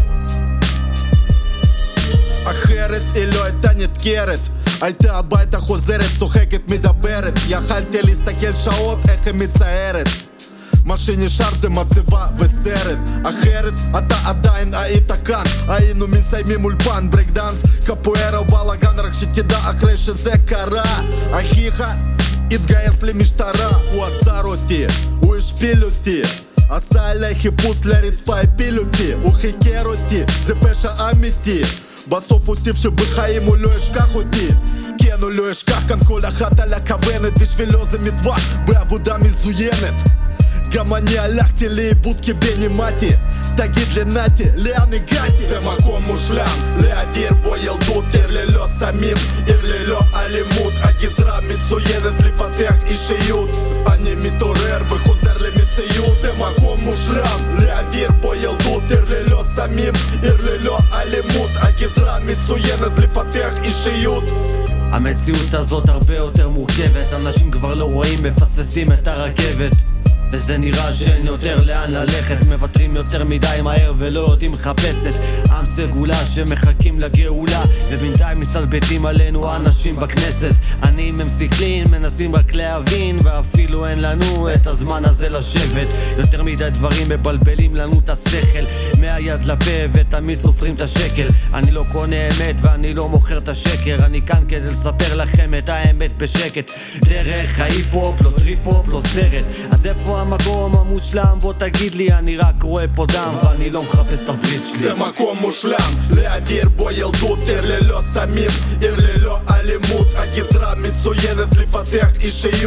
אחרת היא לא הייתה נתקרת, הייתה הביתה חוזרת, צוחקת, מדברת. יכלתי להסתכל שעות איך היא מצערת. מה שנשאר זה מצבה וסרט. אחרת אתה עדיין היית כאן. היינו מסיימים אולפן, ברייק דאנס, קפוארה ובלאגן. רק שתדע אחרי שזה קרה, אחיך התגייס למשטרה. הוא עצר אותי, הוא השפיל אותי, עשה עליי חיפוש לרצפה, הפיל אותי. הוא חיקר אותי, זה פשע אמיתי. בסוף הוסיף שבחיים הוא לא ישכח אותי. כן, הוא לא ישכח, כאן כל אחת על הכוונת. בשבילו זה מטווח בעבודה מזוינת. גם אני הלכתי לאיבוד כבני מתי. תגיד לי נתי, לאן הגעתי? זה מקום מושלם, להעביר בו ילדות, עיר ללא סמים, עיר ללא אלימות, הגזרה מצוינת לפתח אישיות. אני מתעורר וחוזר למציאות. זה מקום מושלם, להעביר בו ילדות, עיר ללא סמים, עיר ללא אלימות, הגזרה מצוינת לפתח אישיות. המציאות הזאת הרבה יותר מורכבת, אנשים כבר לא רואים, מפספסים את הרכבת, וזה נראה שאין יותר לאן ללכת. מבטרים יותר מדי מהר ולא יודעים מחפשת. עם סגולה שמחכים לגאולה, ובינתיים מסתלבטים עלינו אנשים בכנסת. אני עם אמסיקלין מנסים רק להבין, ואפילו אין לנו את הזמן הזה לשבת. יותר מדי דברים מבלבלים לנו את השכל, מהיד לפה ותמיד סופרים את השקל. אני לא קונה אמת ואני לא מוכר את השקר. אני כאן כדי לספר לכם את האמת בשקט. דרך ההיפ-הופ, לא טריפ-הופ, לא סרט. אז איפה המקום המושלם? בוא תגיד לי, אני רק רואה פה דם ואני לא מחפש את הווריד שלי. זה מקום מושלם, להעביר בו ילדות, עיר ללא סמים, עיר ללא אלימות, הגזרה מצוינת לפתח אישיות.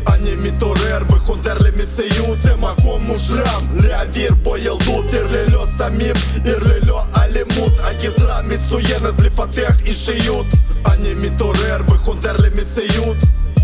אני מתעורר וחוזר למציאות, זה מקום מושלם להעביר בו ילדות, עיר ללא סמים, עיר ללא אלימות, הגזרה מצוינת לפתח אישיות. אני מתעורר וחוזר למציאות.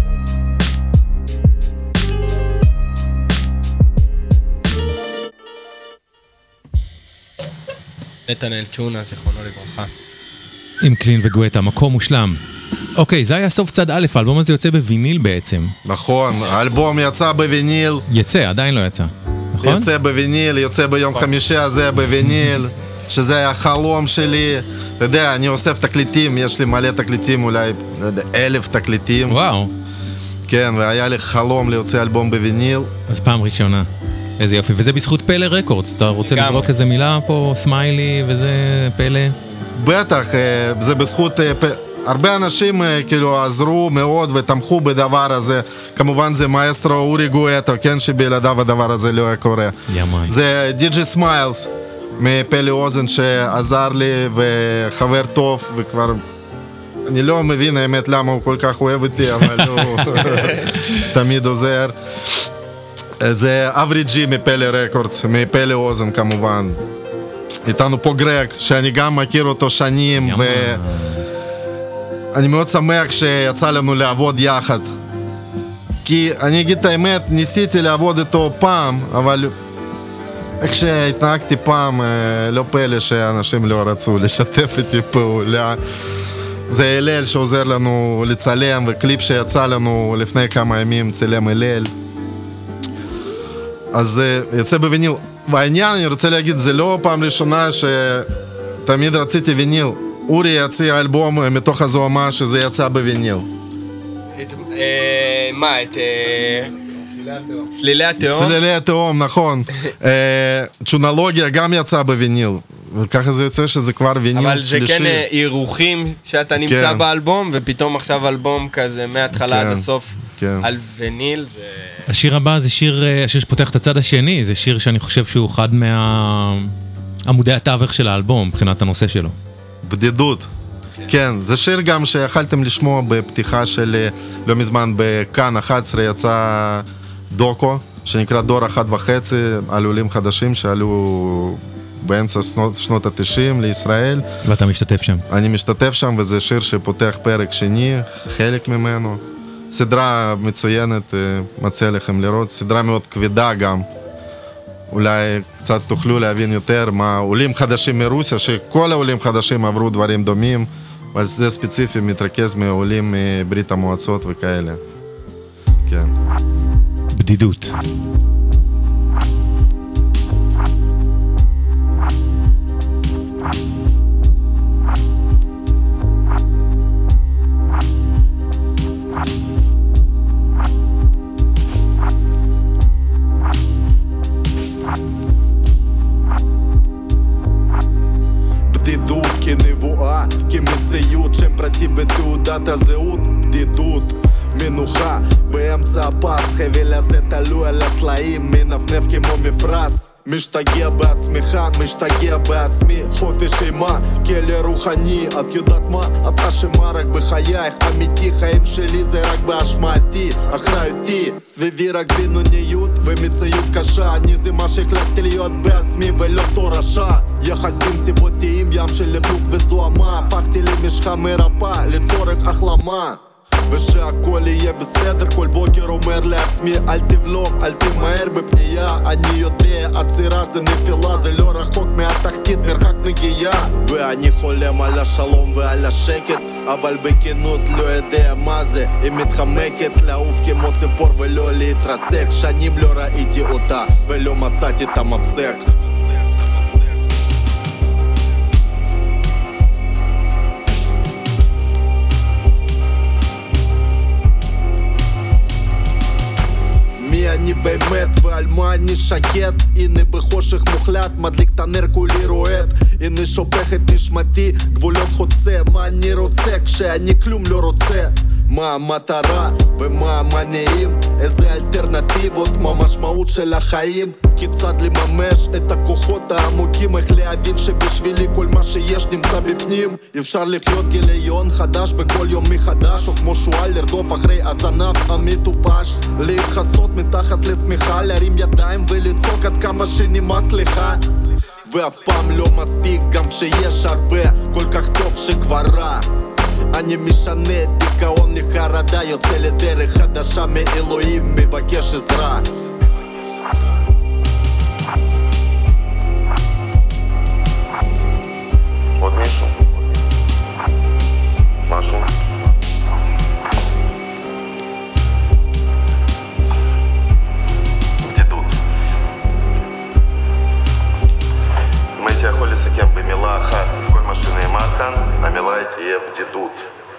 נתנאל צ'ונה, זיכרונו לברכה. עם קלין וגואטה, מקום מושלם. אוקיי, זה היה סוף צד א', האלבום הזה יוצא בוויניל בעצם. נכון, האלבום יצא בוויניל. יצא, עדיין לא יצא. נכון? יצא בוויניל, יוצא ביום חמישי הזה בוויניל, שזה היה החלום שלי. אתה יודע, אני אוסף תקליטים, יש לי מלא תקליטים, אולי, לא יודע, אלף תקליטים. וואו. כן, והיה לי חלום להוציא אלבום בוויניל. אז פעם ראשונה. איזה יופי, וזה בזכות פלא רקורדס. אתה רוצה לזרוק איזה מילה פה, סמיילי וזה פלא? בטח, זה בזכות... הרבה אנשים כאילו עזרו מאוד ותמכו בדבר הזה. כמובן זה מאסטרו אורי גואטה, כן, שבלעדיו הדבר הזה לא היה קורה. ימן. זה די.ג'י סמיילס מפלא אוזן שעזר לי וחבר טוב, וכבר אני לא מבין האמת למה הוא כל כך אוהב אותי, אבל הוא תמיד עוזר. זה אברי ג'י מפלא רקורדס, מפלא אוזן כמובן. איתנו פה גרג, שאני גם מכיר אותו שנים, ו... אני מאוד שמח שיצא לנו לעבוד יחד. כי אני אגיד את האמת, ניסיתי לעבוד איתו פעם, אבל איך שהתנהגתי פעם, לא פלא שאנשים לא רצו לשתף איתי פעולה. זה הלל שעוזר לנו לצלם, וקליפ שיצא לנו לפני כמה ימים צלם הלל. אז יוצא בוויניל. והעניין, אני רוצה להגיד, זה לא פעם ראשונה שתמיד רציתי ויניל. אורי יציע אלבום מתוך הזוהמה שזה יצא בוויניל. מה, את... צלילי התאום? צלילי התאום, נכון. צ'ונולוגיה גם יצא בוויניל. וככה זה יוצא שזה כבר ויניל שלישי. אבל זה כן אירוחים שאתה נמצא באלבום, ופתאום עכשיו אלבום כזה מההתחלה עד הסוף על ויניל. השיר הבא זה שיר, השיר שפותח את הצד השני, זה שיר שאני חושב שהוא אחד מעמודי התווך של האלבום, מבחינת הנושא שלו. בדידות. כן, זה שיר גם שיכלתם לשמוע בפתיחה של לא מזמן בכאן אחת עשרה יצא דוקו שנקרא דור אחת וחצי על עולים חדשים שעלו באמצע שנות, שנות התשעים לישראל. ואתה משתתף שם. אני משתתף שם, וזה שיר שפותח פרק שני, חלק ממנו. סדרה מצוינת, מציע לכם לראות, סדרה מאוד כבדה גם. אולי קצת תוכלו להבין יותר מה עולים חדשים מרוסיה, שכל העולים חדשים עברו דברים דומים, אבל זה ספציפי מתרכז מעולים מברית המועצות וכאלה. כן. בדידות. כנבואה, כמציאות שם פרטי בתעודת הזהות, בדידות, מנוחה באמצע הפס, חבל הזה תלוי על הסלעים, מנפנף כמו מפרש, משתגע בעצמך, משתגע בעצמי, חופש אימה, כלא רוחני, את יודעת מה? את אשמה רק בחייך, אמיתי, חיים שלי זה רק באשמתי, אחריותי, סביבי רק בינוניות ומציאות קשה, אני זה מה שהחלטתי להיות בעצמי ולא תורשה, יחסים סיבותיים, ים של לכלוך וזוהמה, הפכתי למשחה מרפא, לצורך החלמה ושהכל יהיה בסדר, כל בוקר אומר לעצמי אל תבלום, אל תמהר בפנייה, אני יודע, עצירה זה נפילה, זה לא רחוק מהתחתית, מרחק נגיעה, ואני חולם על השלום ועל השקט, אבל בכנות לא יודע מה זה, היא מתחמקת לעוף כמו ציפור ולא להתרסק, שנים לא ראיתי אותה ולא מצאתי את המפסק. אני באמת ועל מה אני שקט, הנה בחושך מוחלט מדליק את הנר כולי רועד, הנה שופך את נשמתי גבולות חוצה, מה אני רוצה כשאני כלום לא רוצה, מה המטרה ומה המניעים, איזה אלטרנטיבות, מה משמעות של החיים, כיצד לממש את הכוחות העמוקים, איך להבין שבשבילי כל מה שיש נמצא בפנים. אפשר לחיות גיליון חדש בכל יום מחדש, או כמו שואל לרדוף אחרי הזנב המטופש, להתחסות מתחת לשמיכה, להרים ידיים ולצעוק עד כמה שנמאס לך, ואף פעם לא מספיק גם כשיש הרבה, כל כך טוב שכבר רע. אני משנה את דיכאון לחרדה, יוצא לדרך חדשה מאלוהים, מבקש עזרה. עוד מישהו? משהו? בדידות. אם הייתי יכול לסכם במילה אחת כל מה שנאמר כאן, המילה תהיה בדידות.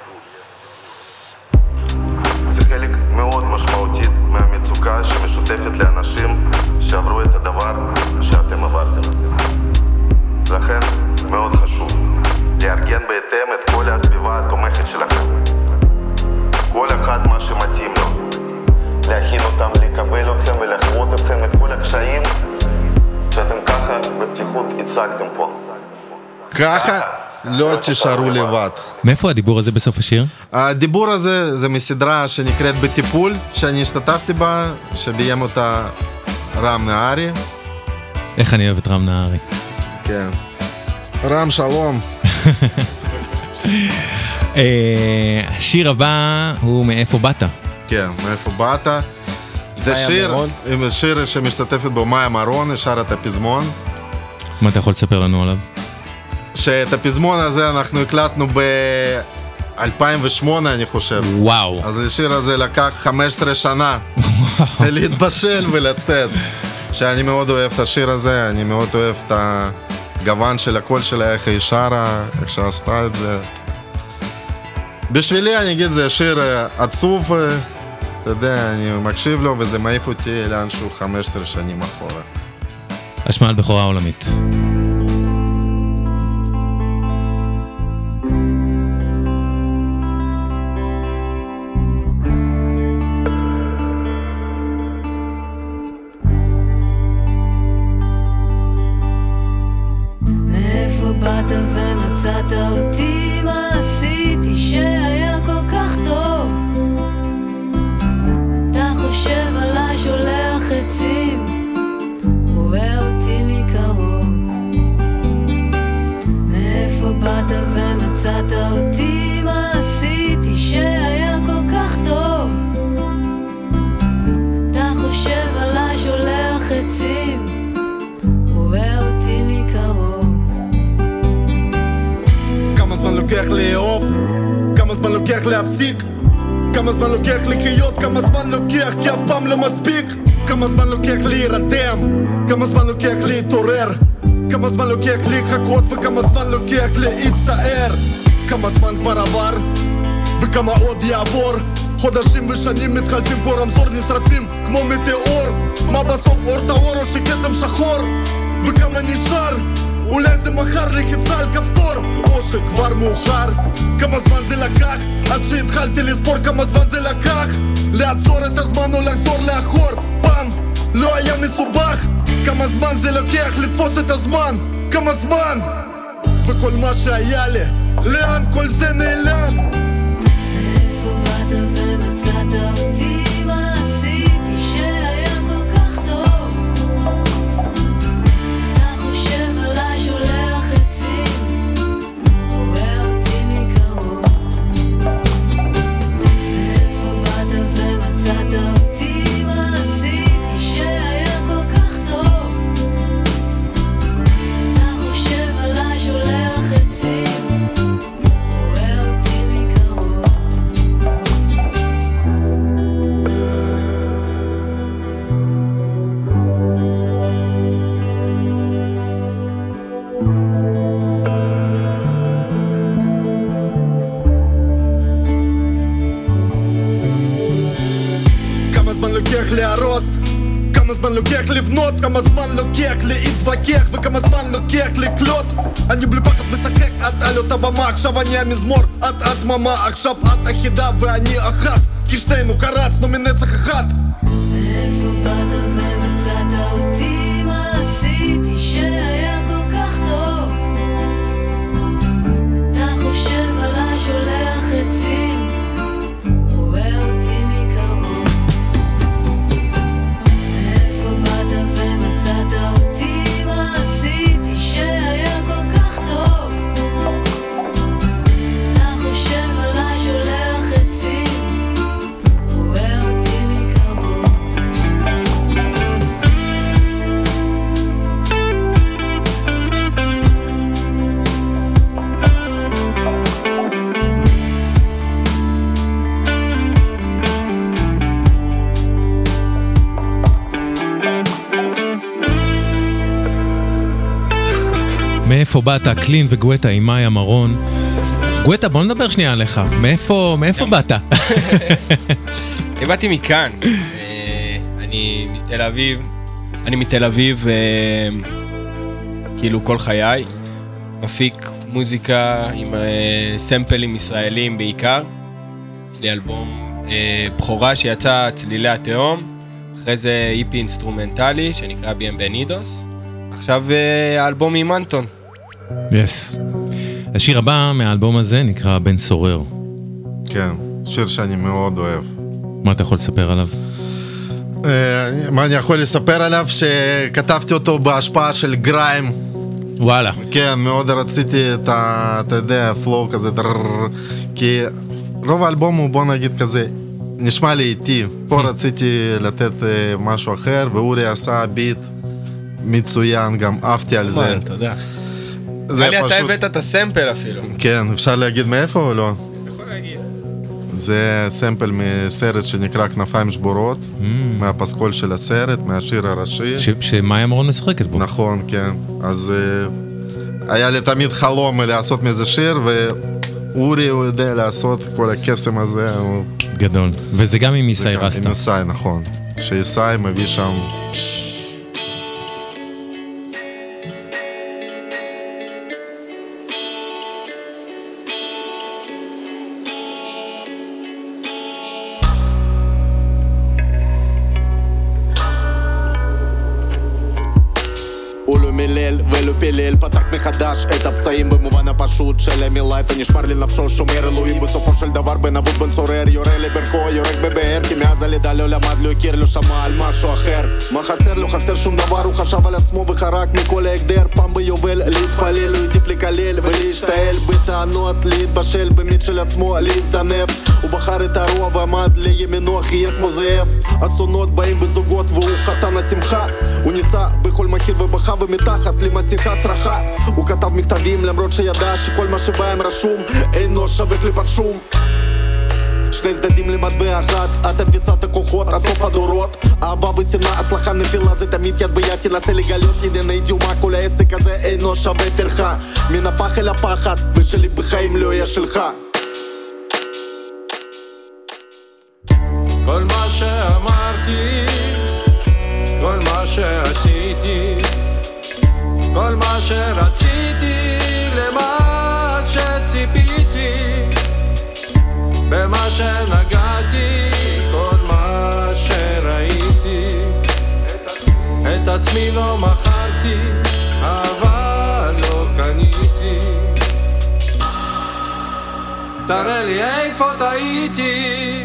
זה חלק מאוד משמעותי מהמצוקה שמשותפת לאנשים שעברו את הדבר שאתם עברתם. לכן מאוד חשוב לארגן בהתאם את כל הסביבה התומכת שלכם, כל אחד מה שמתאים לו, להכין אותם, לקבל אתכם ולחוות אתכם את כל הקשיים שאתם ככה בפתיחות הצגתם פה. ככה לא תישארו לבד. מאיפה הדיבור הזה בסוף השיר? הדיבור הזה זה מסדרה שנקראת בטיפול, שאני השתתפתי בה, שביים אותה רם נהרי. איך אני אוהב את רם נהרי. כן. רם שלום. השיר הבא הוא מאיפה באת. כן, מאיפה באת. זה שיר, שיר שמשתתפת בו מאיה מרון, שר את הפזמון. מה אתה יכול לספר לנו עליו? שאת הפזמון הזה אנחנו הקלטנו ב-אלפיים ושמונה אני חושב. וואו. אז השיר הזה לקח חמש עשרה שנה להתבשל ולצאת. שאני מאוד אוהב את השיר הזה, אני מאוד אוהב את הגוון של הקול שלה, איך היא שרה, איך שעשתה את זה. בשבילי אני אגיד, זה שיר עצוב, אתה יודע, אני מקשיב לו וזה מעיף אותי לאנשהו חמש עשרה שנים אחורה. השמעת בכורה עולמית. מצאת אותי, מה עשיתי שהיה כל כך טוב? אתה חושב עליי, שולח עצים, רואה אותי מקרוב. מאיפה באת ומצאת אותי, מה עשיתי שהיה כל כך טוב? אתה חושב עליי, שולח עצים, רואה אותי מקרוב. כמה זמן לוקח לאהוב? כמה זמן לוקח להפסיק? כמה זמן לוקח לחיות? כמה זמן לוקח כי אף פעם לא מספיק? כמה זמן לוקח להירדם? כמה זמן לוקח להתעורר? כמה זמן לוקח לחכות וכמה זמן לוקח להצטער? כמה זמן כבר עבר וכמה עוד יעבור? חודשים ושנים מתחלפים פה, רמזור נשרפים כמו מטאור. מה בסוף, אור טהור או שכתם שחור? וכמה נשאר? אולי זה מחר לחיצה על כפתור, או שכבר מאוחר. כמה זמן זה לקח עד שהתחלתי לספור? כמה זמן זה לקח לעצור את הזמן או לחזור לאחור? פעם לא היה מסובך. כמה זמן זה לוקח לתפוס את הזמן? כמה זמן? וכל מה שהיה לי, לאן כל זה נעלם? איפה באת ומצאת אותי, מה עשיתי שהיה כל כך טוב? אתה חושב עליי, שולח עצים, רואה אותי מקרוב. איפה באת ומצאת אותי, מה עשיתי שהיה כל כך טוב? אתה חושב עליי, שולח עצים, רואה אותי מקרוב. כמה זמן לוקח להרוס? כמה כמה זמן לוקח לבנות, כמה זמן לוקח להתווכח וכמה זמן לוקח לקלוט. אני בלי פחד משחק, את על אותה במה, עכשיו אני המזמור, את את ממה, עכשיו את אחידה ואני אחת, כי שנינו קרצנו מנצח אחד. מאיפה באת ומצאת אותי, מה עשיתי שהיה כל כך טוב? אתה חושב עליי שולח עצים, רואה אותי מקרוב. מאיפה באת ומצאת אותי, מה עשיתי שהיה כל כך טוב? אתה חושב עליי שולח עצים, רואה אותי מקרוב. מאיפה באת? קלין וגואטה עם מאיה מרון. גואטה, בוא נדבר שנייה עליך. מאיפה, מאיפה באת? אני באתי מכאן. אה, אני מתל אביב. אני מתל אביב אה, כאילו כל חיי. מפיק מוזיקה עם אה, סמפלים ישראלים בעיקר. יש לי אלבום אה, בחורה שיצא צלילי התהום. אחרי זה איפי אינסטרומנטלי שנקרא בימבנידוס. עכשיו אה, האלבום עם אנטון. יס. השיר הבא מהאלבום הזה נקרא בן סורר. כן, שיר שאני מאוד אוהב. מה אתה יכול לספר עליו? מה אני יכול לספר עליו? שכתבתי אותו בהשפעה של גריים. וואלה. כן, מאוד רציתי את ה... אתה יודע, פלואו כזה, כי רוב האלבום הוא, בוא נגיד כזה, נשמע לי איטי. פה רציתי לתת משהו אחר, ואורי עשה ביט מצוין, גם אהבתי על זה. תודה. זה לי פשוט... אתה הבאת את הסמפל אפילו. כן, אפשר להגיד מאיפה או לא? יכול להגיד. זה סמפל מסרט שנקרא כנפיים שבורות, mm. מהפסקול של הסרט, מהשיר הראשי. ש... שמאיה מרון משחקת בו. נכון, כן. אז uh, היה לי תמיד חלום לעשות מזה שיר, ואורי הוא יודע לעשות כל הקסם הזה. הוא... גדול. וזה גם עם איסאי רסטה. עם איסאי, נכון. שאיסאי מביא שם... פילל, פתח מחדש את הפצעים במובן הפשוט של המילה, אתה נשמר לי נפשו, שומר אלוהים בסופו של דבר בן אבות בן סורר, יורה לברכו, יורק בבאר, כי מאז הלידה לא למד, לא הכיר, לא שמע על משהו אחר. מה חסר? לא חסר שום דבר, הוא חשב על עצמו וחרק מכל ההגדר, פעם ביובל להתפלל, הוא הטיף לקלל ולהשתעל בטענות, להתבשל במיד של עצמו, להזדנב. הוא בחר את הרוע ועמד לימינו, חייך כמו זאב. אסונות באים בזוגות והוא חתן השמחה, הוא ניסה בכל מחיר ובכה ומתחת למסיכה צרחה. הוא כתב מכתבים למרות שידע שכל מה שבהם רשום אינו שווה קליפת שום. שני צדדים למטבע אחת, את תפיסת הכוחות עד סוף הדורות. אהבה ושנאה, הצלחה נפילה, זה תמיד יד ביד, תנסה לגלות ענייני דיומה, כל העסק הזה אינו שווה טרחה. מן הפח אל הפחד, ושלי בחיים לא יהיה שלך. כל מה שאמרתי, כל מה שעשיתי, כל מה שרציתי, למה שציפיתי, במה שנגעתי, כל מה שראיתי, את עצמי לא מכרתי, אבל לא קניתי. תראה לי איפה טעיתי.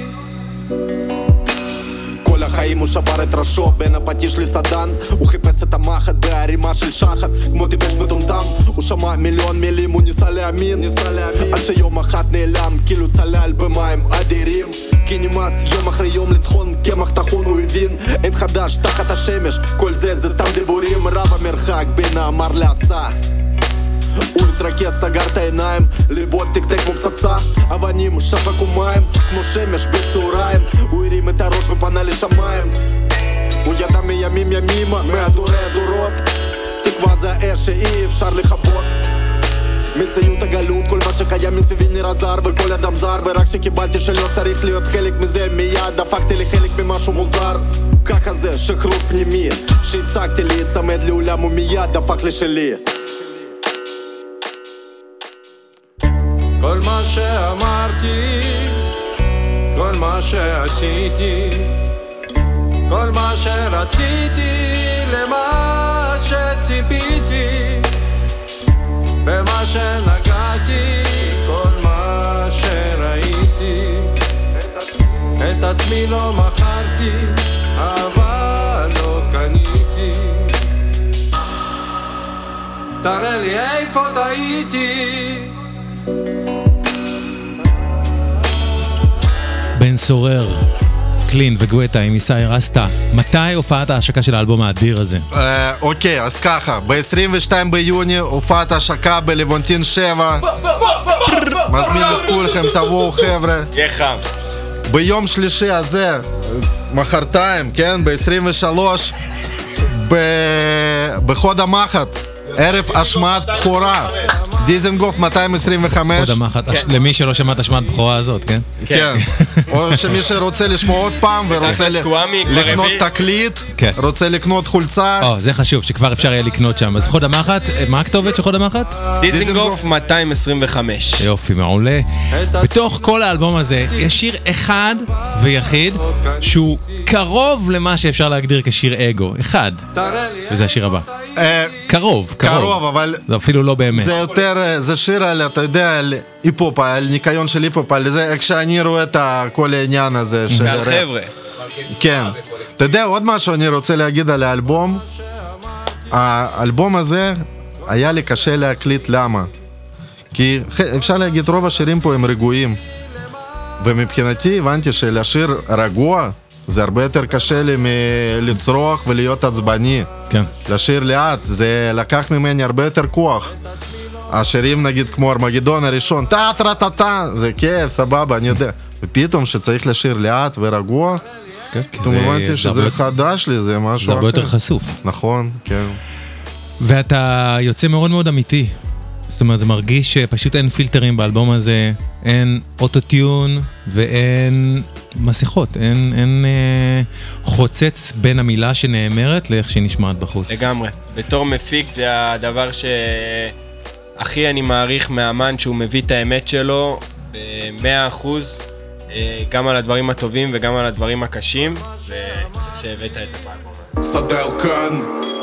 כל החיים הוא שבר את ראשו בין הפטיש לסדן, הוא חיפש את המחט בערימה של שחת כמו טיפש מטומטם. הוא שמע מיליון מילים, הוא ניסה להאמין, עד שיום אחד נעלם כאילו צלל במים אדירים. כי נמאס יום אחרי יום לטחון קמח טחון, הוא הבין אין חדש תחת השמש, כל זה זה סתם דיבורים. רב המרחק בין האמר לעשה, הוא התרכז, סגר את העיניים, ליבו תקתק כמו פצצה, אבנים שפקו מים כמו שמש בצהריים. הוא הרים את הראש ופנה לשמיים, הוא ידע מימים ימימה, מהדורי הדורות, תקווה זה האש שאי אפשר לכבות. מציאות הגלות, כל מה שקיים מסביבי נראה זר וכל אדם זר, ורק שקיבלתי שלא צריך להיות חלק מזה מיד הפכתי לחלק ממשהו מוזר. ככה זה שחרור פנימי שהפסקתי להיצמד לעולם ומיד הפך לשלי. כל מה שאמרתי, כל מה שעשיתי, כל מה שרציתי, למה שציפיתי, במה שנגעתי, כל מה שראיתי, את עצמי לא מכרתי, אבל לא קניתי. תראה לי איפה טעיתי. בן סורר, קלין וגואטה עם איסאי רסטה. מתי הופעת ההשקה של האלבום האדיר הזה? אוקיי, אז ככה, ב-עשרים ושניים ביוני הופעת השקה בלוונטין שבע. מזמין את כולכם, תבואו חבר'ה. יהיה חם. ביום שלישי הזה, מחרתיים, כן, ב-עשרים ושלוש, בחוד המחט, ערב השמעת בכורה. דיזנגוף מאתיים עשרים וחמש. עוד המחת, למי שלא שמע את השמעת בכורה הזאת, כן? כן. או שמי שרוצה לשמוע עוד פעם ורוצה לקנות תקליט, רוצה לקנות חולצה. או, זה חשוב, שכבר אפשר יהיה לקנות שם. אז חוד המחת, מה הכתובת של חוד המחת? דיזנגוף מאתיים עשרים וחמש. יופי, מעולה. בתוך כל האלבום הזה, יש שיר אחד ויחיד, שהוא קרוב למה שאפשר להגדיר כשיר אגו. אחד. וזה השיר הבא. קרוב, קרוב. קרוב, אבל... זה אפילו לא באמת. זה יותר, זה שיר על, אתה יודע, על היפופ, על ניקיון של היפופ, על זה, איך שאני רואה את כל העניין הזה. ועל חבר'ה. כן. אתה יודע, עוד משהו אני רוצה להגיד על האלבום. האלבום הזה היה לי קשה להקליט, למה? כי אפשר להגיד, רוב השירים פה הם רגועים. ומבחינתי הבנתי שלשיר רגוע, זה הרבה יותר קשה לי מלצרוח ולהיות עצבני. כן. לשיר לאט, זה לקח ממני הרבה יותר כוח. השירים נגיד כמו ארמגדון הראשון, טה טה טה טה, זה כיף, סבבה, אני יודע. ופתאום שצריך לשיר לאט ורגוע, פתאום הבנתי שזה חדש לי, זה משהו אחר. זה הרבה יותר חשוף. נכון, כן. ואתה יוצא מאוד מאוד אמיתי. זאת אומרת, זה מרגיש שפשוט אין פילטרים באלבום הזה, אין אוטוטיון ואין מסכות, אין, אין אה, חוצץ בין המילה שנאמרת לאיך שהיא נשמעת בחוץ. לגמרי. בתור מפיק זה הדבר שהכי אני מעריך מהאמן, שהוא מביא את האמת שלו ב-מאה אחוז, אה, גם על הדברים הטובים וגם על הדברים הקשים, ושהבאת את זה. סדל כאן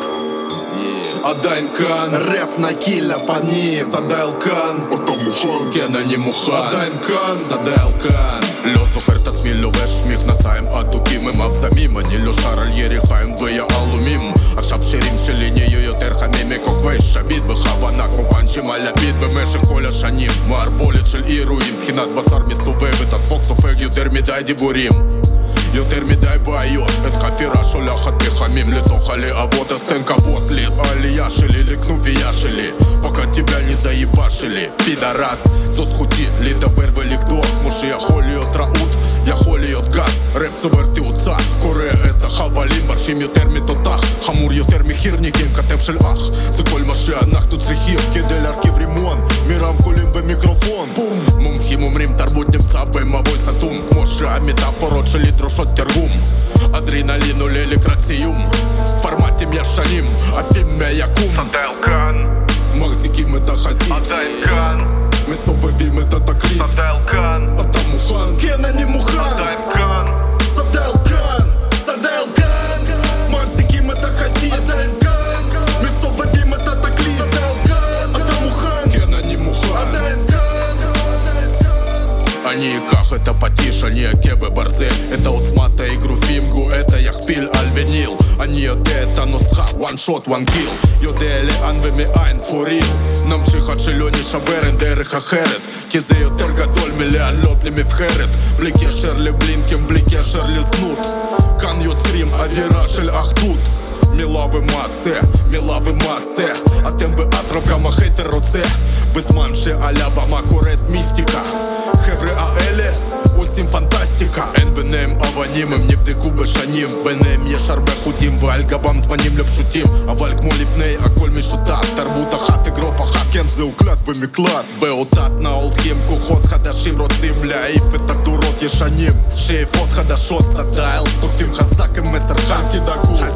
עדיין כאן, ראפ נקיל לפנים, סדל כאן, אתה מוכן? כן אני מוכן, עדיין כאן, סדל כאן. לא זוכר את עצמי לובש מכנסיים אדוקים עם אבזמים, אני לא שר על יריחיים ויהלומים. עכשיו שירים שלי נהיו יותר חמים מכוכבי שביט, בכוונה כמו פאנצ'ים על הביט במשך כל השנים. מערבולת של אירועים, תחינת בשר מסתובבת, אז חוק סופג יותר מדי דיבורים, יותר מדי בעיות. את חפירה שולחת פחמים לתוך הלהבות, אז תן כבוד לי, העלייה שלי לכנופיה שלי, пока тебя не заебашь לי, פידרס. זו זכותי לדבר ולקדוח כמו שיכול להיות רעות, יכול להיות גס. רפ צובר תאוצה, קורא את החבלים, מרשים יותר מתותח, חמור יותר מחירניקים, כתב של אח. זה כל מה שאנחנו צריכים כדי להרכיב רימון, מרמקולים במיקרופון. בום. מומחים אומרים תרבות נמצא במבוי סתום, כמו שהמטאפורות שלי דרושות תרגום. אדרנלין עולה לקראת סיום, פורמטים ישנים, עפים מהיקום. סדל כאן, מחזיקים את החזית, עדיין כאן, מסובבים את התקליט, סדל כאן. אתה מוכן? כן אני מוכן, עדיין כאן, סדל כאן, סדל כאן, מחזיקים את החזית, עדיין כאן, מסובבים את התקליט, סדל כאן. אתה מוכן? כן אני מוכן, עדיין כאן, עדיין כאן. אני אקח את הפטיש, אני אכה בברזל, את העוצמת האגרופים גו, את היכפיל על וניל. אני יודע את הנוסחה, one shot one kill, יודע לאן ומאין for real. נמשיך עד שלא נשבר, אין דרך אחרת, כי זה יותר גדול מלעלות למבחרת. בלי קשר לבלינקים, בלי קשר לזנות, כאן יוצרים אווירה של אחדות. מילה ומעשה, מילה ומעשה, אתם באטרף כמה חייטר רוצה, בזמן שעל הבמה קורית מיסטיקה. חבר'ה האלה עושים פנטסטיקה, אין ביניהם אבנים, הם נבדקו בשנים, ביניהם יש הרבה חוטים ועל גבם זמנים לא פשוטים, אבל כמו לפני הכל משותף, תרבות אחת, אגרוף אחת, כן זה הוקלט במקלט. באותתנה הולכים כוחות חדשים, רוצים להעיף את הדורות ישנים, שאיפות חדשות סדייל, תוקפים חזק עם מסר חד, תדאגו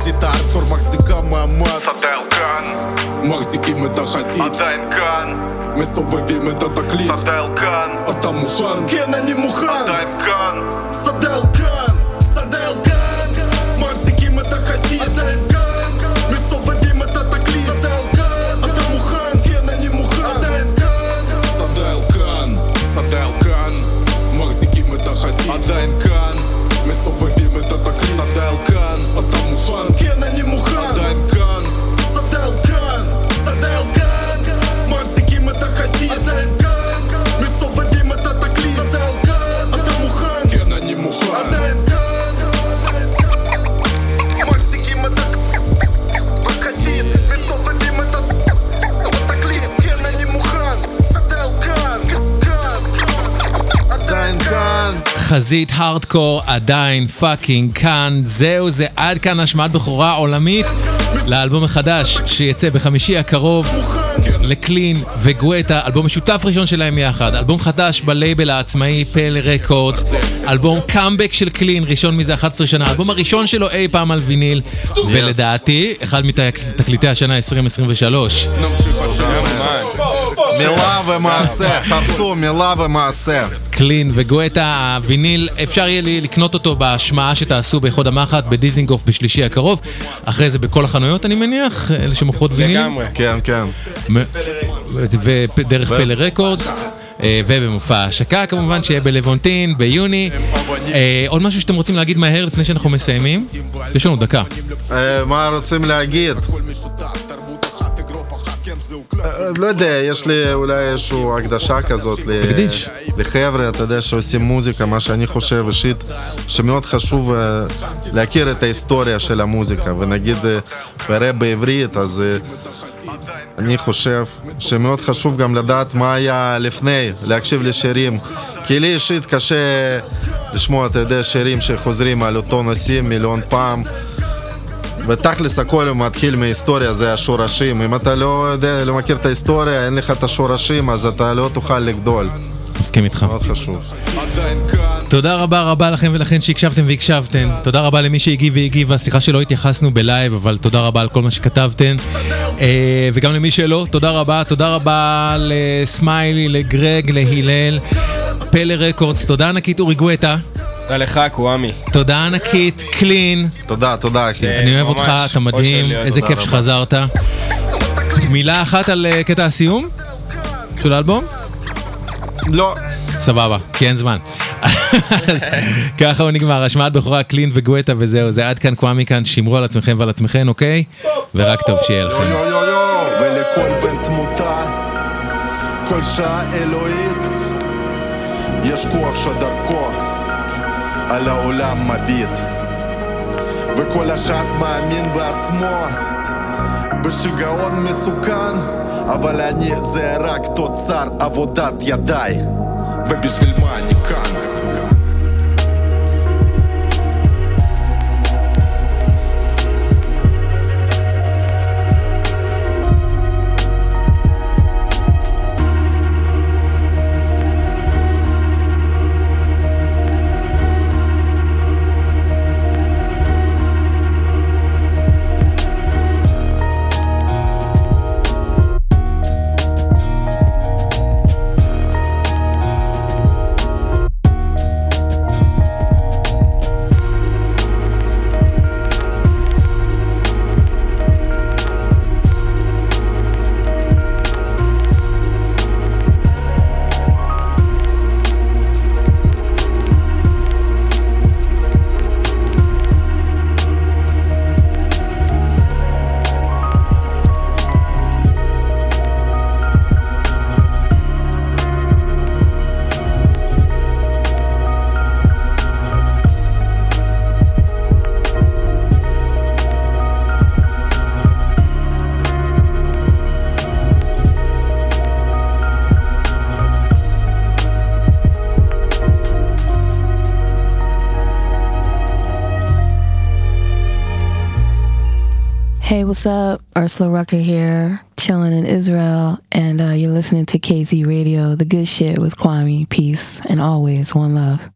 חזית הארדקור מחזיקה מעמד סדל כאן מחזיקים את החזית עדיין כאן מסובבים את התקליט סדל כאן אתה מוכן? כן אני מוכן עדיין כאן סדל כאן סדל כאן מחזיקים את החזית עדיין כאן מסובבים את התקליט סדל כאן אתה מוכן? כן אני מוכן עדיין כאן סדל כאן סדל כאן מחזיקים את החזית עדיין כאן מסובבים את התקליט סדל כאן אתה מוכן? כן אני מוכן עדיין כאן סדל כאן סדל כאן מחזיקים את החזית עדיין כאן מסובבים את התקליט סדל כאן אתה מוכן? כן אני מוכן עדיין כאן מחזיקים את החזית מסובבים את התקליט כן אני מוכן סדל כאן כאן עדיין כאן חזית הארדקור עדיין פאקינג כאן. זהו זה, עד כאן השמעת בכורה עולמית לאלבום החדש שיצא בחמישי הקרוב לקלין וגואטה, אלבום משותף ראשון שלהם יחד, אלבום חדש בלייבל העצמאי פל רקורדס, אלבום קאמבק של קלין, ראשון מזה אחת עשרה שנה, אלבום הראשון שלו אי פעם על ויניל, ולדעתי אחד מתקליטי השנה עשרים עשרים ושלוש. מילה ומעשה, חפשו מילה ומעשה. קלין וגואטה, הוויניל אפשר יהיה לי לקנות אותו בהשמעה שתעשו באחוד המחט בדיזינגוף בשלישי הקרוב, אחרי זה בכל החנויות אני מניח, אלה שמוכרות וינילים. כן, כן. ודרך פלא רקורדס. ובמופע השקה כמובן שיהיה בלוונטין ביוני. עוד משהו שאתם רוצים להגיד מהר לפני שאנחנו מסיימים? יש לנו דקה. מה רוצים להגיד? לא יודע, יש לי אולי איזושהי הקדשה כזאת לחבר'ה, אתה יודע, שעושים מוזיקה, מה שאני חושב אישית שמאוד חשוב להכיר את ההיסטוריה של המוזיקה, ונגיד ברב בעברית, אז אני חושב שמאוד חשוב גם לדעת מה היה לפני, להקשיב לשירים, כי לי אישית קשה לשמוע, אתה יודע, שירים שחוזרים על אותו נושאים מיליון פעם, ותכלס הכל מתחיל מההיסטוריה, זה השורשים. אם אתה לא יודע, לא מכיר את ההיסטוריה, אין לך את השורשים, אז אתה לא תוכל לגדול. מסכים איתך. מאוד חשוב. תודה רבה רבה לכם ולכן שהקשבתם והקשבתם. תודה רבה למי שהגיב והגיב, והשיחה שלא התייחסנו בלייב, אבל תודה רבה על כל מה שכתבתם. וגם למי שלא, תודה רבה. תודה רבה לסמיילי, לגרג, להילל, פלא רקורדס. תודה ענקית אורי גואטה. תודה לך, קוואמי. תודה ענקית, קלין. תודה, תודה אחי. אני אוהב אותך, אתה מדהים, איזה כיף שחזרת. מילה אחת על קטע הסיום של האלבום? לא. סבבה, כי אין זמן. אז ככה הוא נגמר, השמעת בכורה קלין וגואטה וזהו, זה עד כאן קוואמי כאן, שמרו על עצמכם ועל עצמכם, אוקיי? ורק טוב שיהיה לכם. ולכל בן תמותה, כל שעה אלוהית, יש כוח שדרכו על העולם מביט, וכל אחד מאמין בעצמו בשיגעון מסוכן, אבל אני זה רק תוצר עבודת ידיי, ובשביל מה אני כאן? Hey, what's up? Ursula Rucker here, chilling in Israel, and uh, you're listening to K Z Radio, the good shit with Kwame. Peace, and always one love.